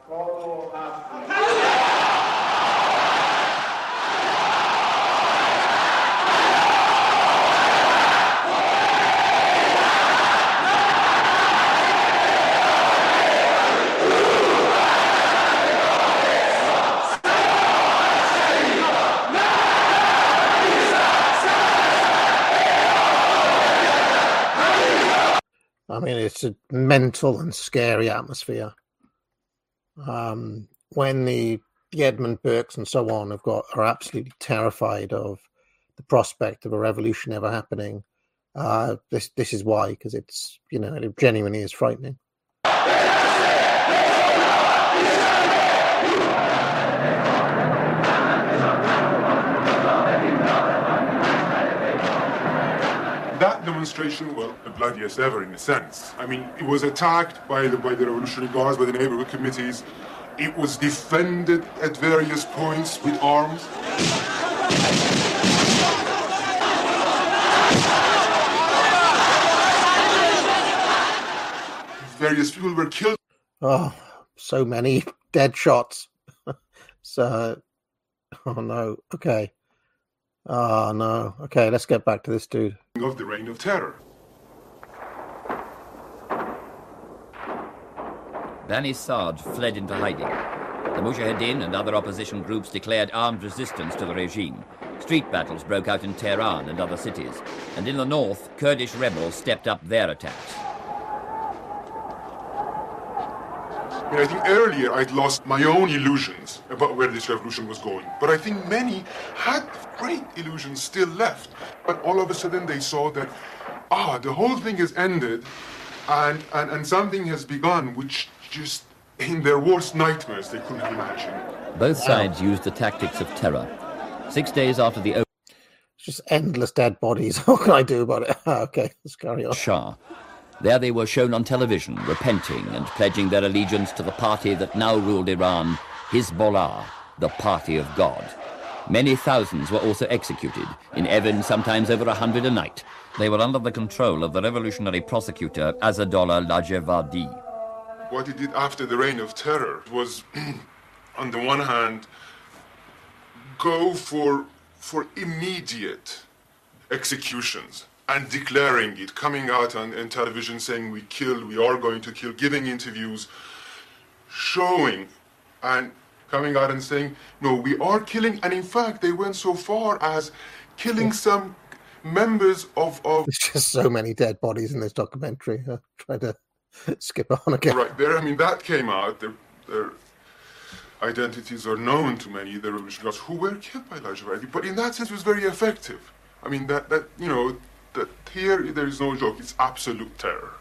I mean, it's a mental and scary atmosphere. Um, when the, the Edmund Burkes and so on have got are absolutely terrified of the prospect of a revolution ever happening, uh, this this is why, because it's, you know, it genuinely is frightening. That demonstration, well, the bloodiest ever in a sense. I mean, it was attacked by the, by the Revolutionary Guards, by the neighborhood committees. It was defended at various points with arms. Various people were killed. Oh, so many dead shots. So, oh no, okay. Oh no, okay, let's get back to this dude. Of the Reign of Terror. Bani Sadr fled into hiding. The Mujahideen and other opposition groups declared armed resistance to the regime. Street battles broke out in Tehran and other cities. And in the north, Kurdish rebels stepped up their attacks. I mean, I think earlier I'd lost my own illusions about where this revolution was going. But I think many had great illusions still left. But all of a sudden they saw that, ah, the whole thing has ended and, and, and something has begun which just, in their worst nightmares, they couldn't imagine. Both sides used the tactics of terror. Six days after the... It's just endless dead bodies. What can I do about it? Okay, let's carry on. Shah. There they were shown on television, repenting and pledging their allegiance to the party that now ruled Iran, Hezbollah, the party of God. Many thousands were also executed, in Evin sometimes over a hundred a night. They were under the control of the revolutionary prosecutor Asadollah Lajewadi. What he did after the Reign of Terror was, on the one hand, go for, for immediate executions, and declaring it, coming out on, on television saying we kill, we are going to kill, giving interviews, showing, and coming out and saying, no, we are killing, and in fact they went so far as killing some members of... of There's just so many dead bodies in this documentary. I'll try to skip on again. Right there, I mean, that came out, their, their identities are known to many of the revolutionaries who were killed by Lajewadi, but in that sense it was very effective. I mean, that, that you know, that here there is no joke, it's absolute terror.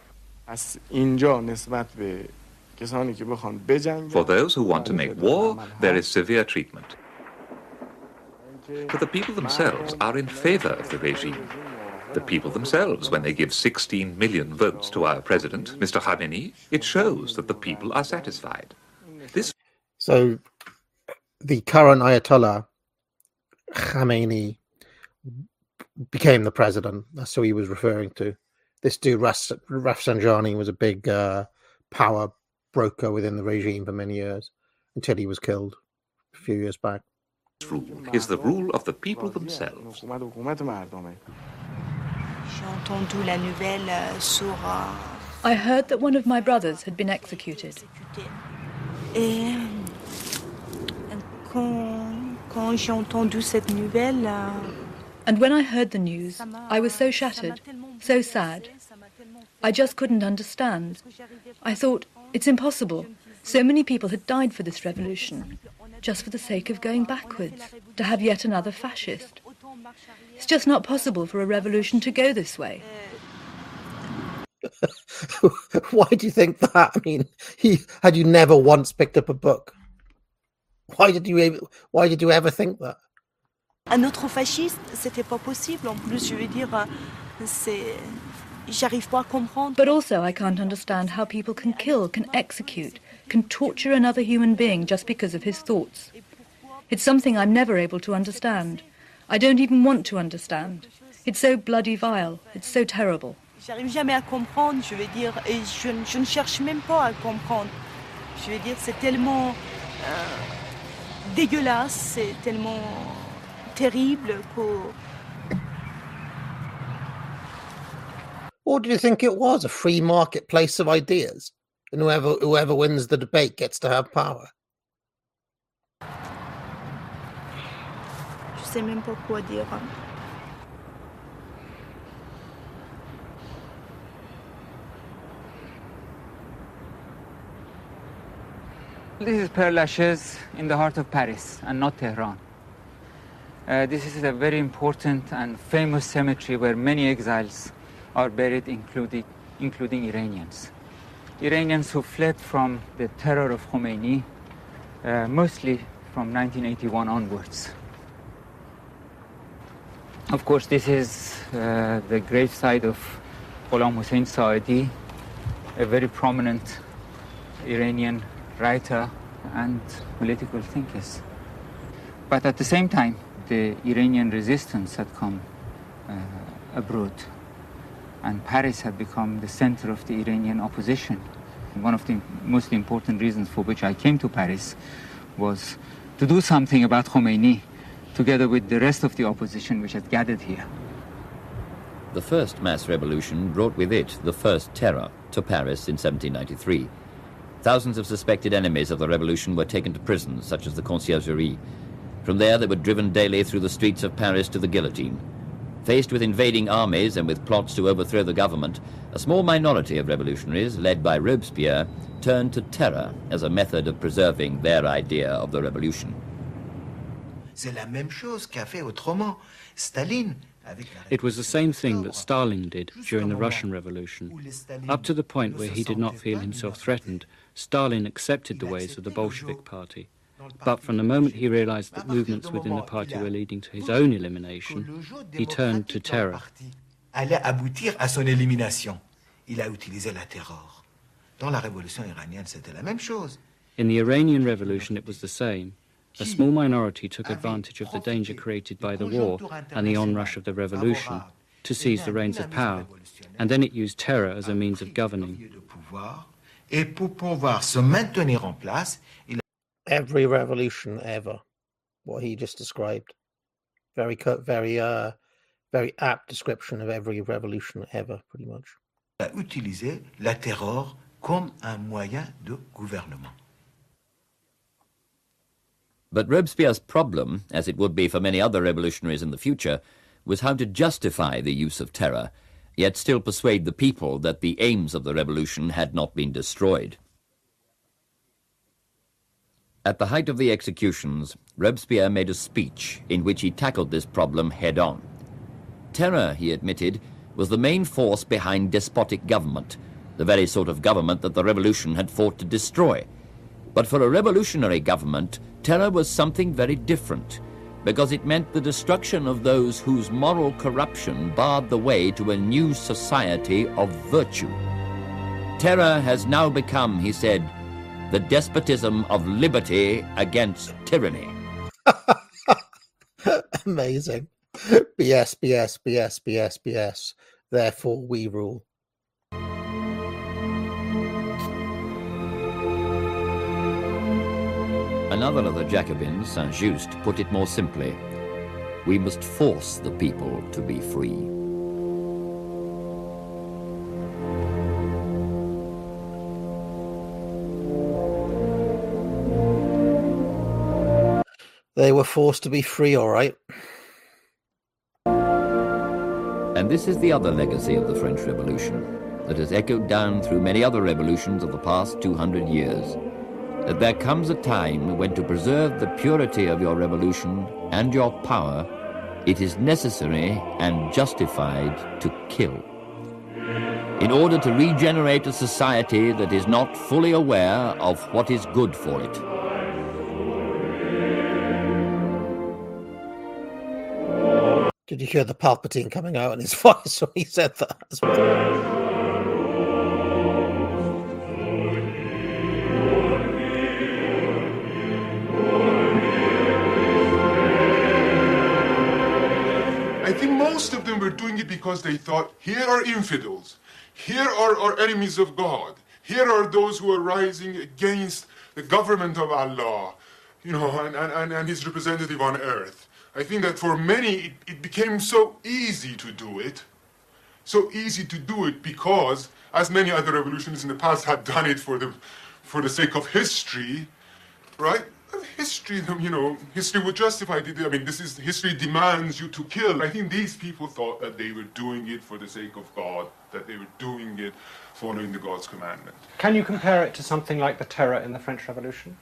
For those who want to make war, there is severe treatment. But the people themselves are in favor of the regime. The people themselves, when they give sixteen million votes to our president, Mister Khamenei, it shows that the people are satisfied. This. So, the current Ayatollah, Khamenei, became the president. That's who he was referring to. This dude, Raf- Rafsanjani, was a big uh, power broker within the regime for many years, until he was killed a few years back. This rule is the rule of the people themselves. I heard that one of my brothers had been executed. And when I heard the news, I was so shattered, so sad. I just couldn't understand. I thought, it's impossible. So many people had died for this revolution, just for the sake of going backwards, to have yet another fascist. It's just not possible for a revolution to go this way. Why do you think that? I mean, he, had you never once picked up a book? Why did you, why did you ever think that? Un autre fasciste, c'était pas possible. En plus, je veux dire, c'est... J'arrive pas à comprendre. But also, I can't understand how people can kill, can execute, can torture another human being just because of his thoughts. It's something I'm never able to understand. I don't even want to understand. It's so bloody vile. It's so terrible. J'arrive jamais à comprendre, je veux dire, et je, je ne cherche même pas à comprendre. Je veux dire, c'est tellement euh, dégueulasse, c'est tellement terrible que... Or do you think it was a free marketplace of ideas, and whoever whoever wins the debate gets to have power? Je sais même pas quoi dire. This is Père Lachaise in the heart of Paris and not Tehran. Uh, this is a very important and famous cemetery where many exiles are buried, including, including Iranians. Iranians who fled from the terror of Khomeini, uh, mostly from nineteen eighty-one onwards. Of course, this is uh, the gravesite of Ghulam Hussein Saadi, a very prominent Iranian writer and political thinker. But at the same time, the Iranian resistance had come uh, abroad, and Paris had become the center of the Iranian opposition. One of the most important reasons for which I came to Paris was to do something about Khomeini, together with the rest of the opposition which had gathered here. The first mass revolution brought with it the first terror to Paris in seventeen ninety-three. Thousands of suspected enemies of the revolution were taken to prisons, such as the Conciergerie. From there, they were driven daily through the streets of Paris to the guillotine. Faced with invading armies and with plots to overthrow the government, a small minority of revolutionaries, led by Robespierre, turned to terror as a method of preserving their idea of the revolution. C'est la même chose qu'a fait autrement Staline. It was the same thing that Stalin did during the Russian Revolution. Up to the point where he did not feel himself threatened, Stalin accepted the ways of the Bolshevik Party. But from the moment he realized that movements within the party were leading to his own elimination, he turned to terror. Allait aboutir à son élimination. Il a utilisé la terreur. Dans la révolution iranienne, c'était la même chose. In the Iranian Revolution, it was the same. A small minority took advantage of the danger created by the war and the onrush of the revolution to seize the reins of power, and then it used terror as a means of governing. Et pour pouvoir se maintenir en place, il Every revolution ever, what he just described. Very, very, uh, very apt description of every revolution ever, pretty much. a utilisé la terreur comme un moyen de gouvernement. But Robespierre's problem, as it would be for many other revolutionaries in the future, was how to justify the use of terror, yet still persuade the people that the aims of the revolution had not been destroyed. At the height of the executions, Robespierre made a speech in which he tackled this problem head-on. Terror, he admitted, was the main force behind despotic government, the very sort of government that the revolution had fought to destroy. But for a revolutionary government, terror was something very different. because it meant the destruction of those whose moral corruption barred the way to a new society of virtue. Terror has now become, he said, the despotism of liberty against tyranny. Amazing. B S, B S, B S, B S, B S. Therefore we rule. Another of the Jacobins, Saint-Just, put it more simply. We must force the people to be free. They were forced to be free, all right. And this is the other legacy of the French Revolution that has echoed down through many other revolutions of the past two hundred years. That there comes a time when to preserve the purity of your revolution and your power, it is necessary and justified to kill. In order to regenerate a society that is not fully aware of what is good for it. Did you hear the Palpatine coming out in his voice when he said that as well? I think most of them were doing it because they thought, here are infidels, here are our enemies of God, here are those who are rising against the government of Allah, you know, and, and, and his representative on earth. I think that for many, it, it became so easy to do it, so easy to do it because, as many other revolutions in the past had done it for the, for the sake of history, right? History, you know, history would justify it. I mean, this is, history demands you to kill. I think these people thought that they were doing it for the sake of God, that they were doing it following the God's commandment. Can you compare it to something like the terror in the French Revolution?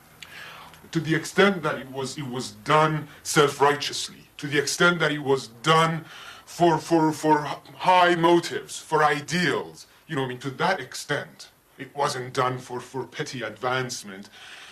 To the extent that it was, it was done self-righteously, to the extent that it was done for, for, for high motives, for ideals, you know, I mean, to that extent, it wasn't done for, for petty advancement.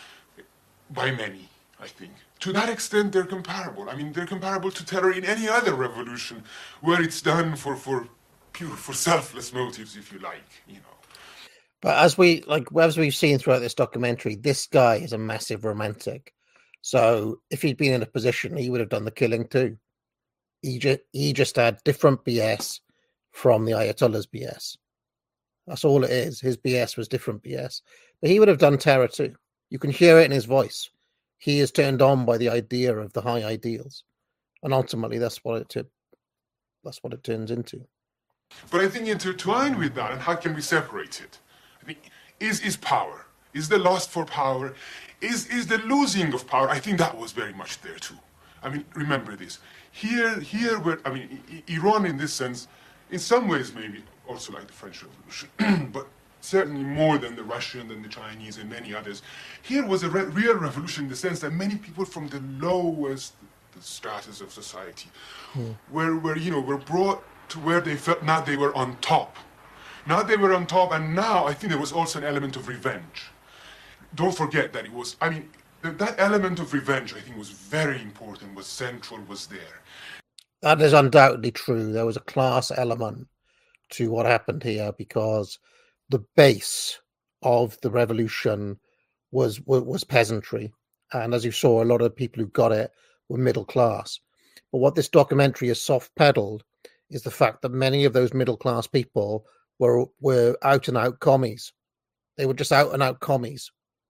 By many, I think. To that extent, they're comparable. I mean, they're comparable to terror in any other revolution where it's done for, for pure, for selfless motives, if you like, you know. But as we, like, as we've seen throughout this documentary, this guy is a massive romantic. So if he'd been in a position, he would have done the killing too. He just, he just had different B S from the Ayatollah's B S. That's all it is. His B S was different B S. But he would have done terror too. You can hear it in his voice. He is turned on by the idea of the high ideals, and ultimately, that's what it t- that's what it turns into. But I think intertwined with that, and how can we separate it? I think is is power, is the lust for power, is is the losing of power. I think that was very much there too. I mean, remember this. Here, here, where I mean, I- Iran, in this sense, in some ways, maybe also like the French Revolution, but certainly more than the Russian, than the Chinese, and many others. Here was a re- real revolution in the sense that many people from the lowest the stratus of society Hmm. were, were, you know, were brought to where they felt now they were on top. Now they were on top, and now I think there was also an element of revenge. Don't forget that it was, I mean, th- that element of revenge, I think, was very important, was central, was there. That is undoubtedly true. There was a class element to what happened here because the base of the revolution was, was was peasantry, and as you saw, a lot of the people who got it were middle class. But what this documentary has soft pedaled is the fact that many of those middle class people were were out and out commies. They were just out and out commies,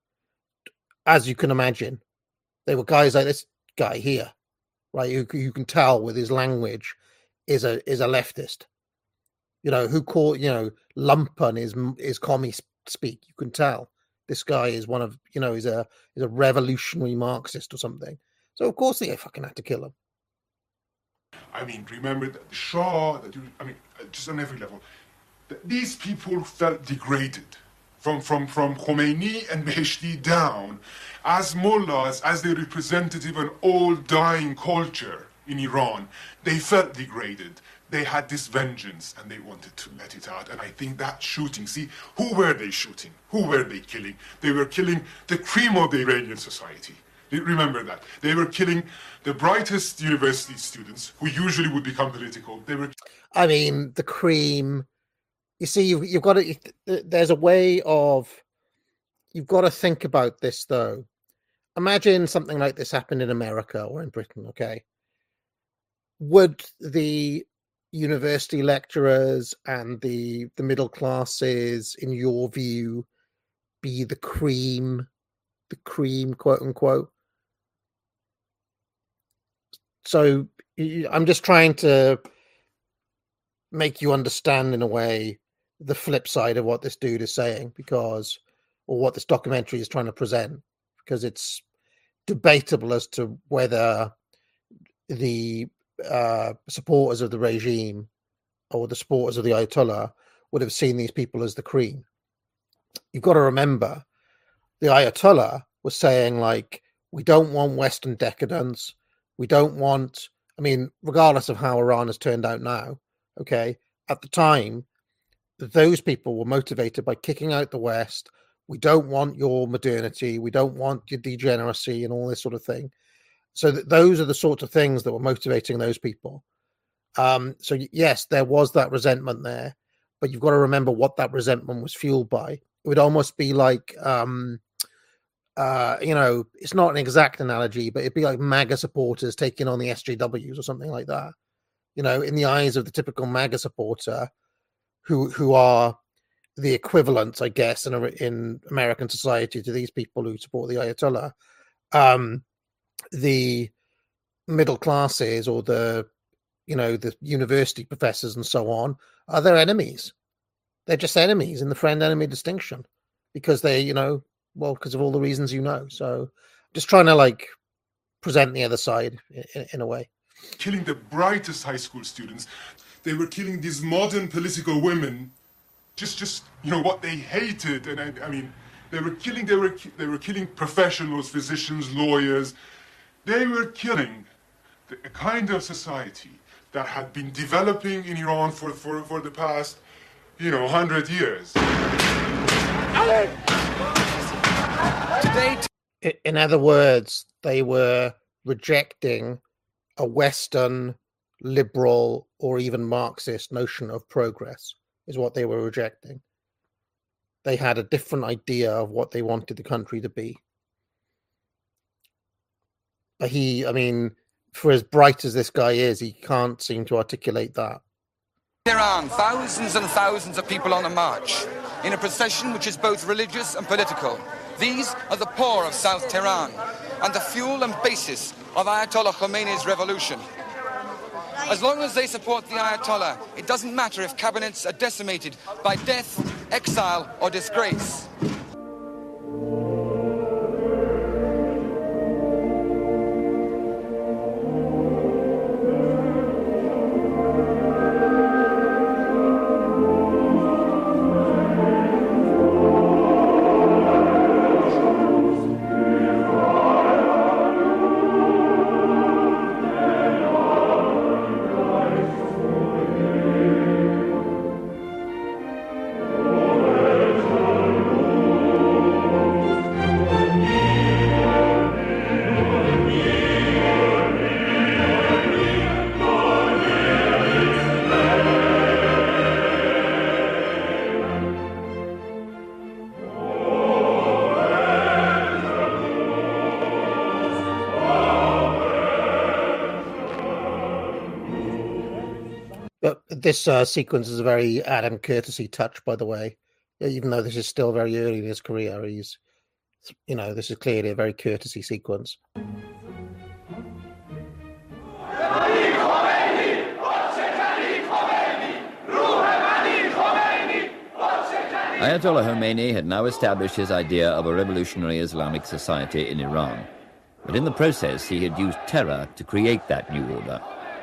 as you can imagine. They were guys like this guy here, right? Who you can tell with his language is a is a leftist. You know, who call, you know, lumpen is is commie speak. You can tell this guy is one of, you know, he's a is a revolutionary Marxist or something. So of course they fucking had to kill him. I mean, remember that the Shah, that you, I mean, just on every level, that these people felt degraded from, from, from Khomeini and Beheshti down as mullahs, as the representative of an old dying culture in Iran. They felt degraded. They had this vengeance and they wanted to let it out. And I think that shooting, see, who were they shooting? Who were they killing? They were killing the cream of the Iranian society. Remember that. They were killing the brightest university students who usually would become political. They were. I mean, the cream. You see, you've, you've got to. There's a way of. You've got to think about this, though. Imagine something like this happened in America or in Britain, okay? Would the university lecturers and the the middle classes, in your view, be the cream, the cream, quote unquote? So I'm just trying to make you understand, in a way, the flip side of what this dude is saying, because, or what this documentary is trying to present, because it's debatable as to whether the uh, supporters of the regime or the supporters of the Ayatollah would have seen these people as the cream. You've got to remember, the Ayatollah was saying, like, we don't want Western decadence. We don't want, I mean, regardless of how Iran has turned out now, okay, at the time, those people were motivated by kicking out the West. We don't want your modernity. We don't want your degeneracy and all this sort of thing. So that those are the sorts of things that were motivating those people. Um, so yes, there was that resentment there, but you've got to remember what that resentment was fueled by. It would almost be like, um, uh, you know, it's not an exact analogy, but it'd be like MAGA supporters taking on the S J Ws or something like that. You know, in the eyes of the typical MAGA supporter, who who are the equivalent, I guess, in a, in American society to these people who support the Ayatollah, um, the middle classes or the, you know, the university professors and so on are their enemies. They're just enemies in the friend-enemy distinction, because they, you know, well, because of all the reasons you know. So just trying to, like, present the other side in, in a way. Killing the brightest high school students. They were killing these modern political women. Just, just you know, what they hated. And I, I mean, they were killing, they were, they were killing professionals, physicians, lawyers. They were killing the a kind of society that had been developing in Iran for, for, for the past, you know, hundred years. Today, in other words, they were rejecting a Western, liberal, or even Marxist notion of progress, is what they were rejecting. They had a different idea of what they wanted the country to be. But he, I mean, for as bright as this guy is, he can't seem to articulate that. Iran, thousands and thousands of people on a march, in a procession which is both religious and political. These are the poor of South Tehran, and the fuel and basis of Ayatollah Khomeini's revolution. As long as they support the Ayatollah, it doesn't matter if cabinets are decimated by death, exile, or disgrace. This uh, sequence is a very Adam Courtesy touch, by the way. Even though this is still very early in his career, he's, you know, this is clearly a very Courtesy sequence. Ayatollah Khomeini had now established his idea of a revolutionary Islamic society in Iran. But in the process, he had used terror to create that new order.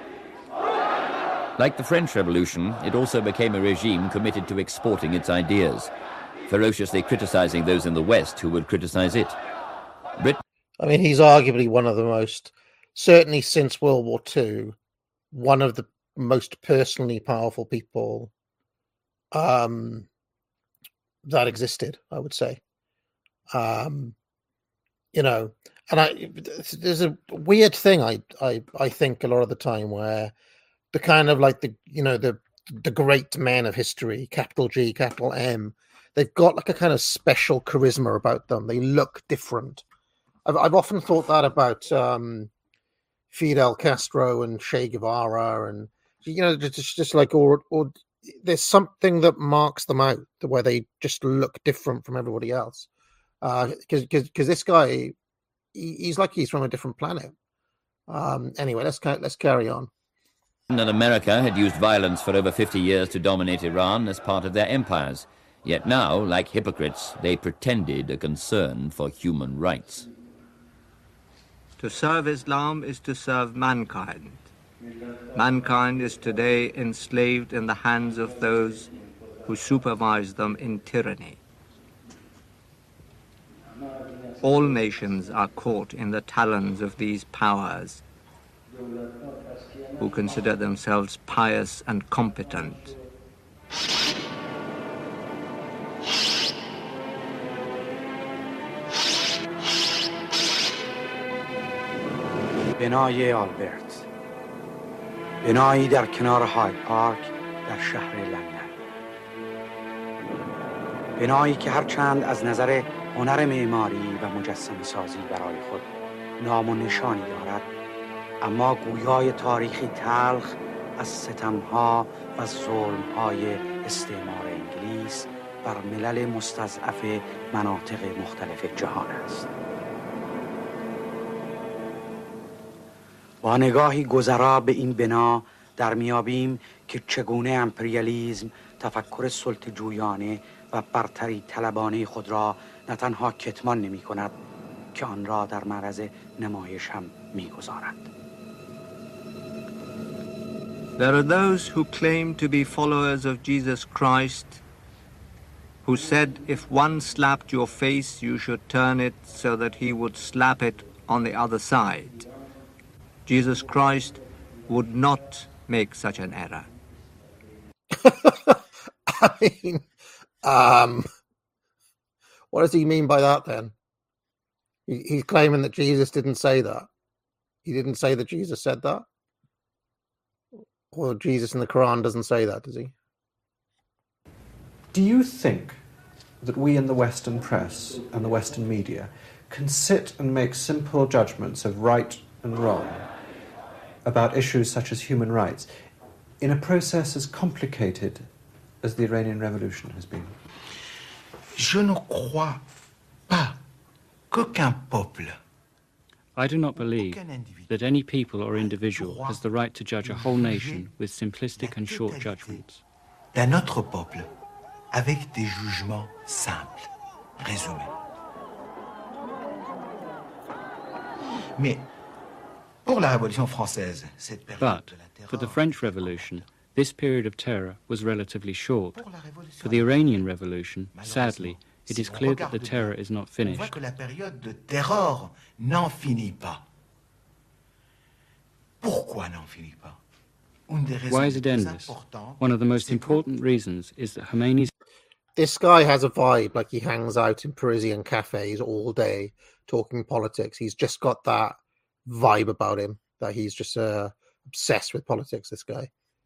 Like the French Revolution, it also became a regime committed to exporting its ideas, ferociously criticizing those in the West who would criticize it. Britain. I mean, he's arguably one of the most, certainly since World War Two, one of the most personally powerful people um, that existed, I would say. Um, you know, And I, there's a weird thing I, I, I think a lot of the time where the kind of like the, you know, the, the great men of history, capital G, capital M, they've got like a kind of special charisma about them. They look different. I've, I've often thought that about um, Fidel Castro and Che Guevara, and, you know, it's just like, or, or there's something that marks them out where they just look different from everybody else. Because uh, because this guy, he, he's like he's from a different planet. Um, anyway, let's let's carry on. And America had used violence for over fifty years to dominate Iran as part of their empires. Yet now, like hypocrites, they pretended a concern for human rights. To serve Islam is to serve mankind. Mankind is today enslaved in the hands of those who supervise them in tyranny. All nations are caught in the talons of these powers, who consider themselves pious and competent. بنای آلبرت، بنایی در کنار هاید پارک در شهر لندن. بنایی که هرچند از نظر هنر معماری و مجسمه سازی برای خود نام و نشانی دارد، اما گویای تاریخی تلخ از ستمها و ظلمهای استعمار انگلیس بر ملل مستضعف مناطق مختلف جهان است. با نگاهی گذرا به این بنا در میابیم که چگونه امپریالیزم تفکر سلطه‌جویانه و برتری طلبانه خود را نه تنها کتمان نمی کند که آن را در معرض نمایش هم می گذارد. There are those who claim to be followers of Jesus Christ, who said if one slapped your face, you should turn it so that he would slap it on the other side. Jesus Christ would not make such an error. I mean, um, what does he mean by that then? He, he's claiming that Jesus didn't say that. He didn't say that Jesus said that? Or Jesus in the Quran doesn't say that, does he? Do you think that we in the Western press and the Western media can sit and make simple judgments of right and wrong about issues such as human rights in a process as complicated as the Iranian Revolution has been? Je ne crois pas qu'aucun peuple, I do not believe that any people or individual has the right to judge a whole nation with simplistic and short judgments. d'un autre peuple avec des jugements simples, résumés. Mais pour la Révolution française, cette période But de la terreur, for the French Revolution, this period of terror was relatively short. For the Iranian Revolution, sadly, it is clear that the terror is not on voit finished. que la période de terror n'en finit pas. Pourquoi n'en finit pas? Une des raisons Why is les it plus endless? importantes, One of the most important reasons is that Khomeini's This guy has a vibe like he hangs out in Parisian cafes all day talking politics. He's just got that vibe about him that he's just uh, obsessed with politics, this guy.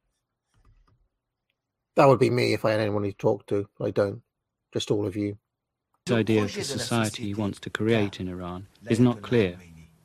That would be me if I had anyone to talk to. I don't. Just all of you. idea of the society he wants to create in Iran is not clear.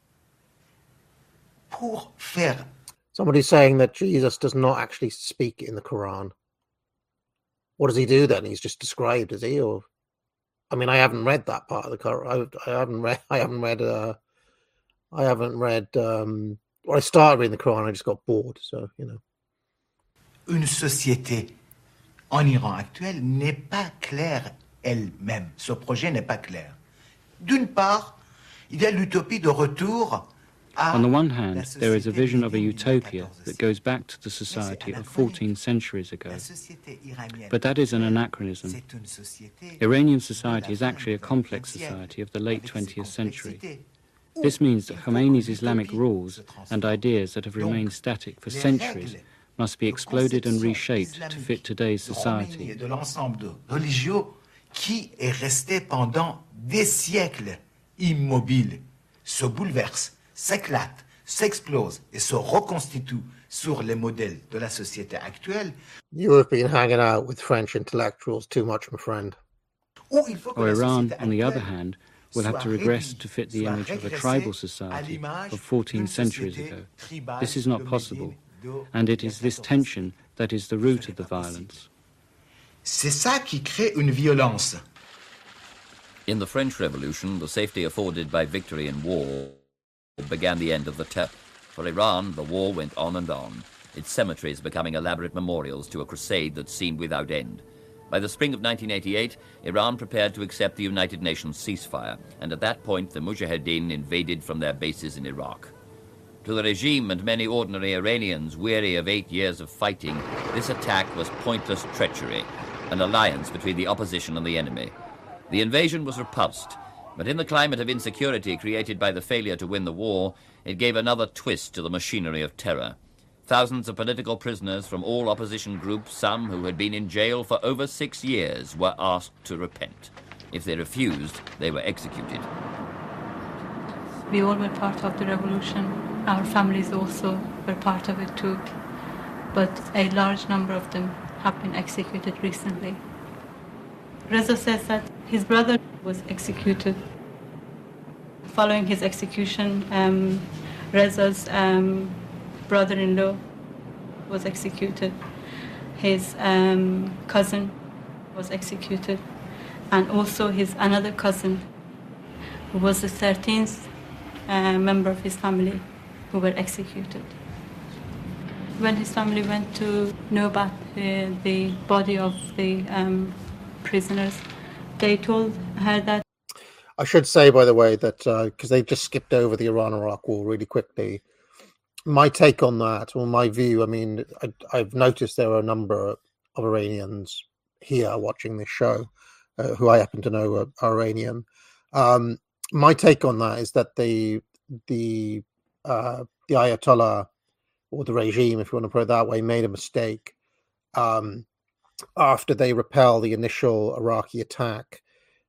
Pour faire Somebody's saying that Jesus does not actually speak in the Quran. What does he do then? He's just described, is he? Or, I mean, I haven't read that part of the Quran. I, I haven't read. I haven't read. Uh, I haven't read. Um, well, I started reading the Quran. I just got bored. So you know. une société en Iran actuel n'est pas claire elle-même. Ce projet n'est pas clair. D'une part, il y a l'utopie de retour à On the one hand, there is a vision of a utopia that goes back to the society of fourteen centuries ago. But that is an anachronism. Iranian society is actually a complex society of the late twentieth century. This means that Khomeini's Islamic rules and ideas that have remained static for centuries must be exploded and reshaped to fit today's society. de l'ensemble religieux qui est resté pendant des siècles immobile se bouleverse, s'éclate, s'explose et se reconstitue sur les modèles de la société actuelle. You have been hanging out with French intellectuals too much, my friend. Ou il faut que Or la Iran, société on the other actuelle hand, will have to regress to fit the image of a tribal society of fourteen centuries ago. This is not possible, and it is this tension that is the root of the violence. C'est ça qui crée une violence. In the French Revolution, the safety afforded by victory in war began the end of the terror. For Iran, the war went on and on, its cemeteries becoming elaborate memorials to a crusade that seemed without end. By the spring of nineteen eighty-eight, Iran prepared to accept the United Nations ceasefire, and at that point the Mujahideen invaded from their bases in Iraq. To the regime and many ordinary Iranians weary of eight years of fighting, this attack was pointless treachery, an alliance between the opposition and the enemy. The invasion was repulsed, but in the climate of insecurity created by the failure to win the war, it gave another twist to the machinery of terror. Thousands of political prisoners from all opposition groups, some who had been in jail for over six years, were asked to repent. If they refused, they were executed. We all were part of the revolution. Our families also were part of it too. But a large number of them have been executed recently. Reza says that his brother was executed. Following his execution, um, Reza's um, brother-in-law was executed. His um, cousin was executed. And also his another cousin, who was the thirteenth uh, member of his family, who were executed. When his family went to know about uh, the body of the um, prisoners, they told her that... I should say, by the way, that because uh, they just skipped over the Iran-Iraq war really quickly, my take on that, or my view, I mean, I, I've noticed there are a number of Iranians here watching this show uh, who I happen to know are, are Iranian. Um, my take on that is that the the uh, the Ayatollah, or the regime, if you want to put it that way, made a mistake um, after they repelled the initial Iraqi attack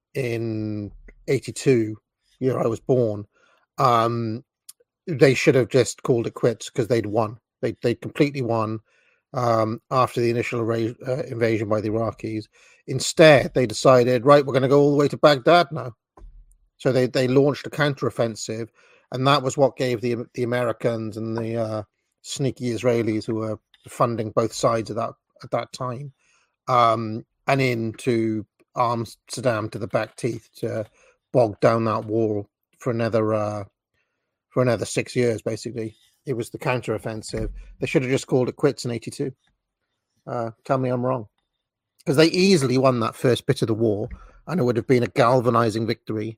in eighty-two, year I was born. Um, they should have just called it quits because they'd won. They they completely won um, after the initial uh, invasion by the Iraqis. Instead, they decided, right, we're going to go all the way to Baghdad now. So they, they launched a counteroffensive, and that was what gave the the Americans and the uh, sneaky Israelis who were funding both sides of that at that time um, an in to arm Saddam to the back teeth to bog down that war for another uh, for another six years. Basically, it was the counteroffensive. They should have just called it quits in eighty-two. Uh, tell me I'm wrong, because they easily won that first bit of the war, and it would have been a galvanizing victory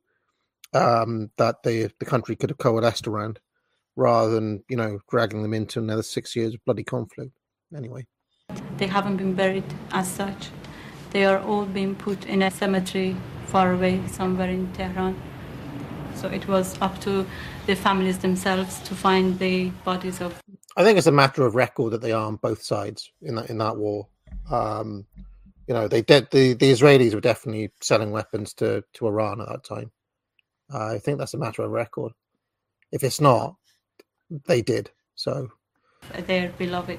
um, that the the country could have coalesced around, rather than you know dragging them into another six years of bloody conflict. Anyway, they haven't been buried as such. They are all being put in a cemetery far away, somewhere in Tehran. So it was up to the families themselves to find the bodies of... I think it's a matter of record that they are on both sides in that in that war. Um, you know, they did the, the Israelis were definitely selling weapons to, to Iran at that time. Uh, I think that's a matter of record. If it's not, they did. So their beloved.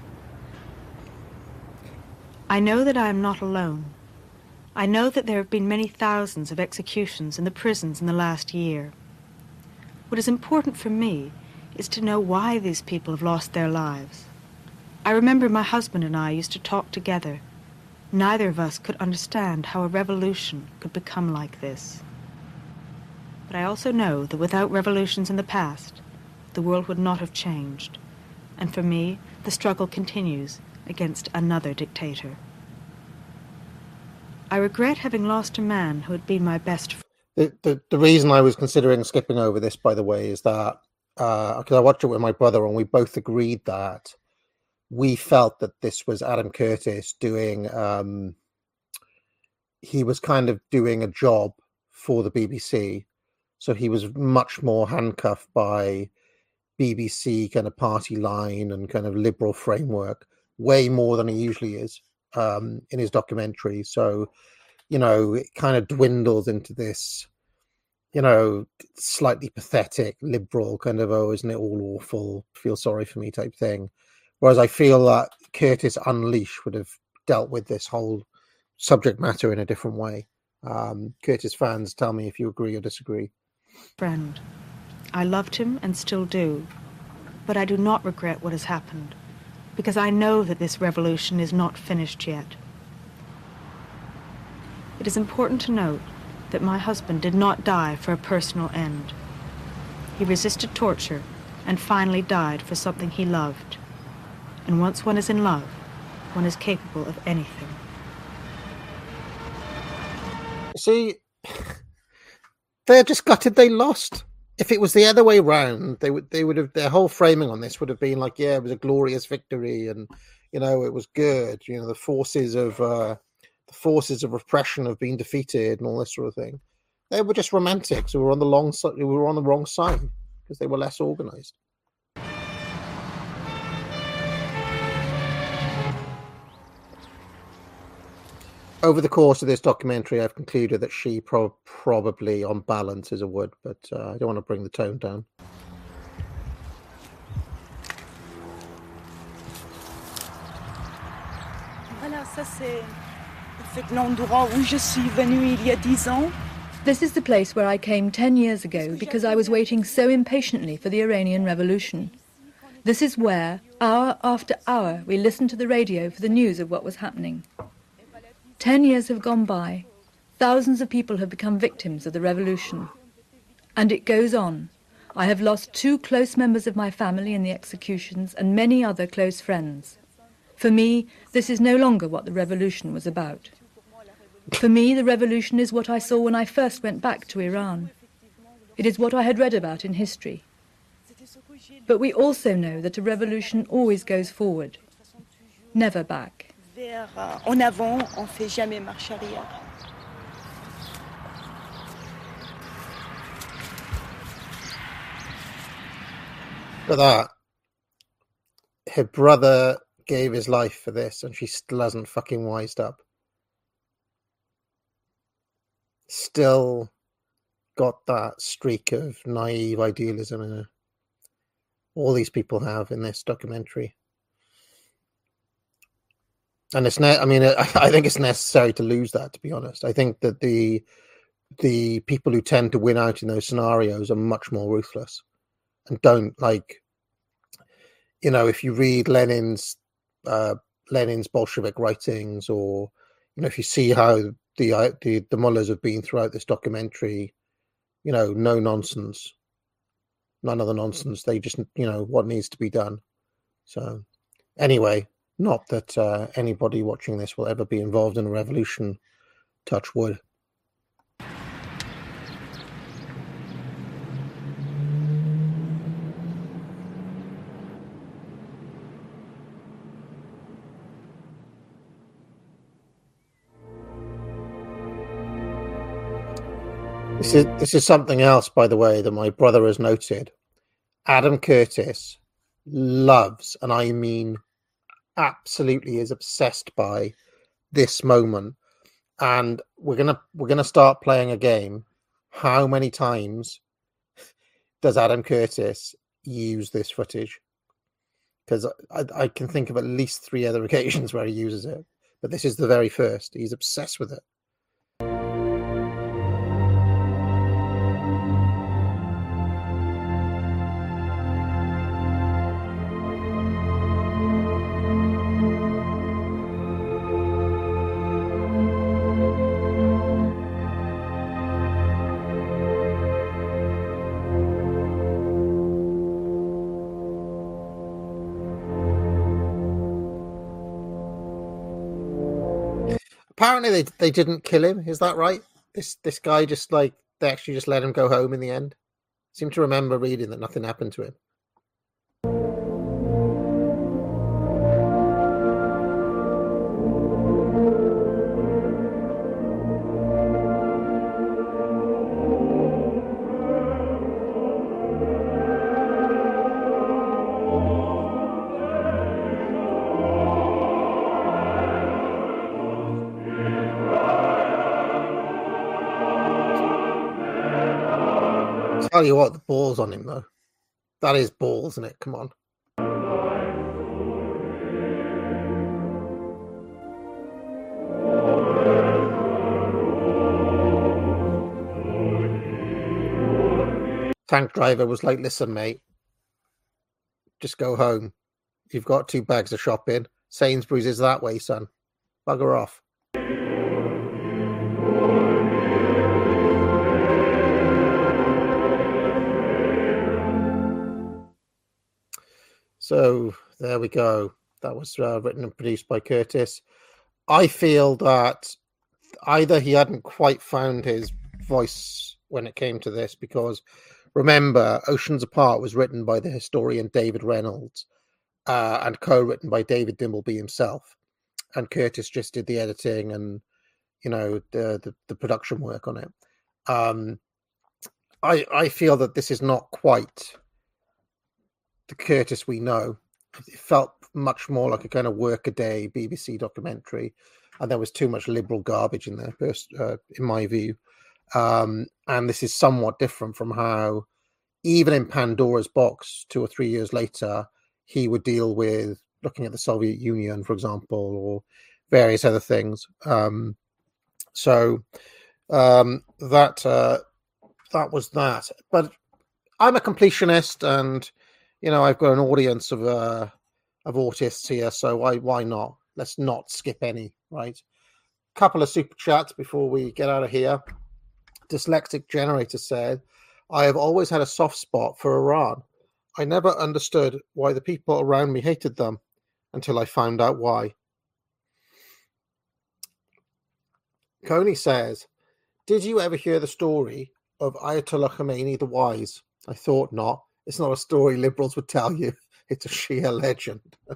I know that I am not alone. I know that there have been many thousands of executions in the prisons in the last year. What is important for me is to know why these people have lost their lives. I remember my husband and I used to talk together. Neither of us could understand how a revolution could become like this. But I also know that without revolutions in the past, the world would not have changed. And for me, the struggle continues against another dictator. I regret having lost a man who had been my best friend. The, the, the reason I was considering skipping over this, by the way, is that because uh, I watched it with my brother and we both agreed that we felt that this was Adam Curtis doing, um, he was kind of doing a job for the B B C. So he was much more handcuffed by B B C kind of party line and kind of liberal framework, way more than he usually is um, in his documentary. So, you know, it kind of dwindles into this you know, slightly pathetic, liberal kind of, oh, isn't it all awful? Feel sorry for me type thing. Whereas I feel that Curtis Unleashed would have dealt with this whole subject matter in a different way. Um, Curtis fans, tell me if you agree or disagree. Friend, I loved him and still do, but I do not regret what has happened, because I know that this revolution is not finished yet. It is important to note that my husband did not die for a personal end. He resisted torture and finally died for something he loved. And once one is in love, one is capable of anything. See, they're just gutted they lost. If it was the other way round, they would they would have their whole framing on this would have been like, yeah, it was a glorious victory, and you know it was good. You know, the forces of uh, the forces of repression have been defeated, and all this sort of thing. They were just romantics who were on the long side. Who were on the wrong side because they were less organized. Over the course of this documentary, I've concluded that she pro- probably, on balance, is a wood, but uh, I don't want to bring the tone down. Voilà, ça c'est l'endroit où je suis venue il y a dix ans. This is the place where I came ten years ago because I was waiting so impatiently for the Iranian Revolution. This is where, hour after hour, we listened to the radio for the news of what was happening. Ten years have gone by. Thousands of people have become victims of the revolution. And it goes on. I have lost two close members of my family in the executions and many other close friends. For me, this is no longer what the revolution was about. For me, the revolution is what I saw when I first went back to Iran. It is what I had read about in history. But we also know that a revolution always goes forward, never back. En avant, on fait jamais marche arrière. Look at that. Her brother gave his life for this, and she still hasn't fucking wised up. Still got that streak of naive idealism in her. All these people have in this documentary. And it's ne- I mean, I think it's necessary to lose that, to be honest. I think that the the people who tend to win out in those scenarios are much more ruthless and don't, like, you know, if you read Lenin's uh, Lenin's Bolshevik writings, or, you know, if you see how the uh, the, the mullahs have been throughout this documentary, you know, no nonsense, none of the nonsense. They just, you know, what needs to be done. So anyway, not that uh, anybody watching this will ever be involved in a revolution, touch wood. This is, this is something else, by the way, that my brother has noted. Adam Curtis loves, and I mean absolutely is obsessed by, this moment. And we're gonna we're gonna start playing a game. How many times does Adam Curtis use this footage? Because I, I can think of at least three other occasions where he uses it, but this is the very first. He's obsessed with it. Apparently they they didn't kill him. Is that right? This this guy just, like, they actually just let him go home in the end. I seem to remember reading that nothing happened to him. Tell you what, the ball's on him, though. That is balls, isn't it? Come on. Tank driver was like, listen, mate, just go home. You've got two bags of shopping. Sainsbury's is that way, son. Bugger off. So there we go. That was uh, written and produced by Curtis. I feel that either he hadn't quite found his voice when it came to this, because remember, Oceans Apart was written by the historian David Reynolds uh, and co-written by David Dimbleby himself. And Curtis just did the editing and, you know, the the, the production work on it. Um, I I feel that this is not quite the Curtis we know. It felt much more like a kind of workaday B B C documentary, and there was too much liberal garbage in there, uh, in my view. Um, and this is somewhat different from how, even in Pandora's Box, two or three years later, he would deal with looking at the Soviet Union, for example, or various other things. Um, so um, that uh, that was that. But I'm a completionist, and you know, I've got an audience of uh, of autists here, so why why not? Let's not skip any, right? Couple of super chats before we get out of here. Dyslexic Generator said, I have always had a soft spot for Iran. I never understood why the people around me hated them until I found out why. Coney says, did you ever hear the story of Ayatollah Khomeini the Wise? I thought not. It's not a story liberals would tell you. It's a Shia legend.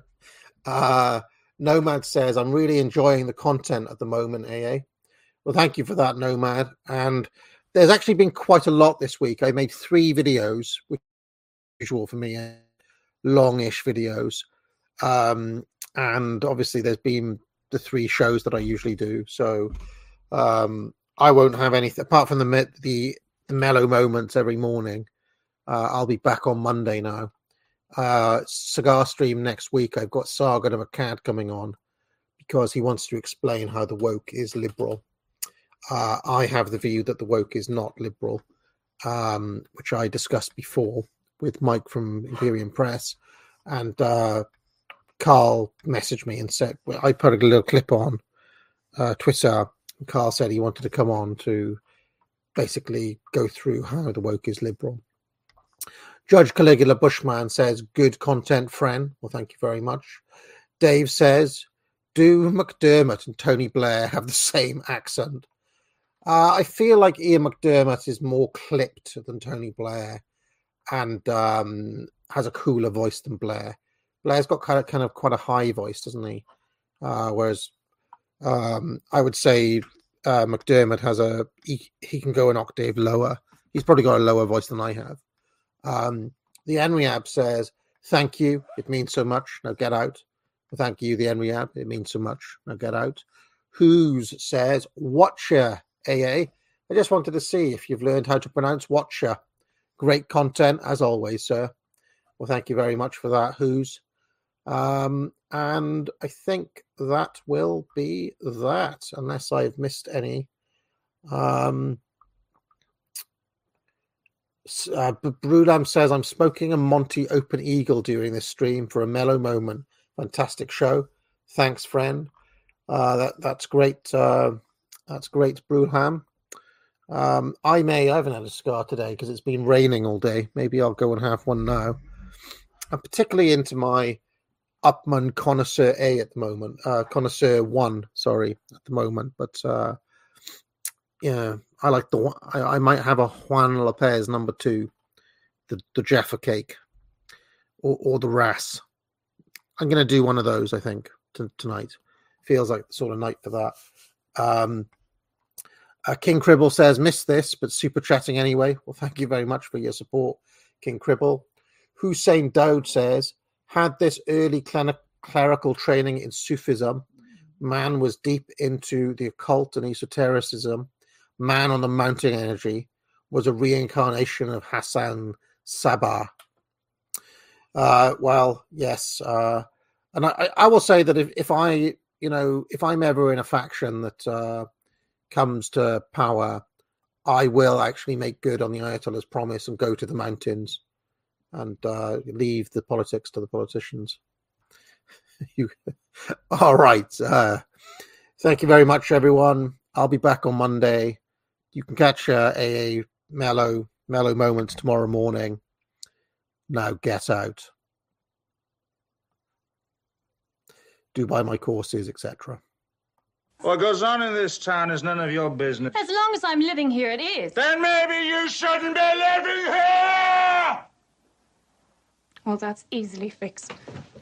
uh, Nomad says, I'm really enjoying the content at the moment, A A. Well, thank you for that, Nomad. And there's actually been quite a lot this week. I made three videos, which is usual for me, longish videos. Um, and obviously there's been the three shows that I usually do. So um, I won't have anything, apart from the, the, the mellow moments every morning. Uh, I'll be back on Monday now. Uh, cigar stream next week. I've got Sargon of Akkad coming on because he wants to explain how the woke is liberal. Uh, I have the view that the woke is not liberal, um, which I discussed before with Mike from Imperium Press. And uh, Carl messaged me and said, well, I put a little clip on uh, Twitter. And Carl said he wanted to come on to basically go through how the woke is liberal. Judge Caligula Bushman says, good content, friend. Well, thank you very much. Dave says, do McDermott and Tony Blair have the same accent? Uh, I feel like Ian McDermott is more clipped than Tony Blair and um, has a cooler voice than Blair. Blair's got kind of, kind of quite a high voice, doesn't he? Uh, whereas um, I would say uh, McDermott has a, he, he can go an octave lower. He's probably got a lower voice than I have. Um, the Enriab says, thank you. It means so much. Now get out. Thank you, the Enriab. It means so much. Now get out. Who's says, Watcher, A A. I just wanted to see if you've learned how to pronounce Watcher. Great content, as always, sir. Well, thank you very much for that, Who's. Um, and I think that will be that, unless I've missed any. Um, Uh, Brudam says, I'm smoking a Monty Open Eagle during this stream for a mellow moment. Fantastic show. Thanks, friend. Uh, that That's great. Uh, that's great, Brudam. Um, I may, I haven't had a cigar today because it's been raining all day. Maybe I'll go and have one now. I'm particularly into my Upmann Connoisseur A at the moment. Uh, Connoisseur one, sorry, at the moment. But uh, yeah, I like the one. I, I might have a Juan Lopez number two, the, the Jaffa cake, or, or the Ras. I'm going to do one of those, I think, t- tonight. Feels like the sort of night for that. Um, uh, King Cribble says, missed this, but super chatting anyway. Well, thank you very much for your support, King Cribble. Hussein Daoud says, had this early cl- clerical training in Sufism. Man was deep into the occult and esotericism. Man on the mounting energy. was a reincarnation of Hassan Sabah. Uh, well, yes, uh, and I, I will say that if, if I, you know, if I'm ever in a faction that uh, comes to power, I will actually make good on the Ayatollah's promise and go to the mountains and uh, leave the politics to the politicians. you, all right. Uh, thank you very much, everyone. I'll be back on Monday. You can catch uh, A A Mellow Mellow Moments tomorrow morning. Now get out. Do buy my courses, et cetera. What goes on in this town is none of your business. As long as I'm living here, it is. Then maybe you shouldn't be living here! Well, that's easily fixed.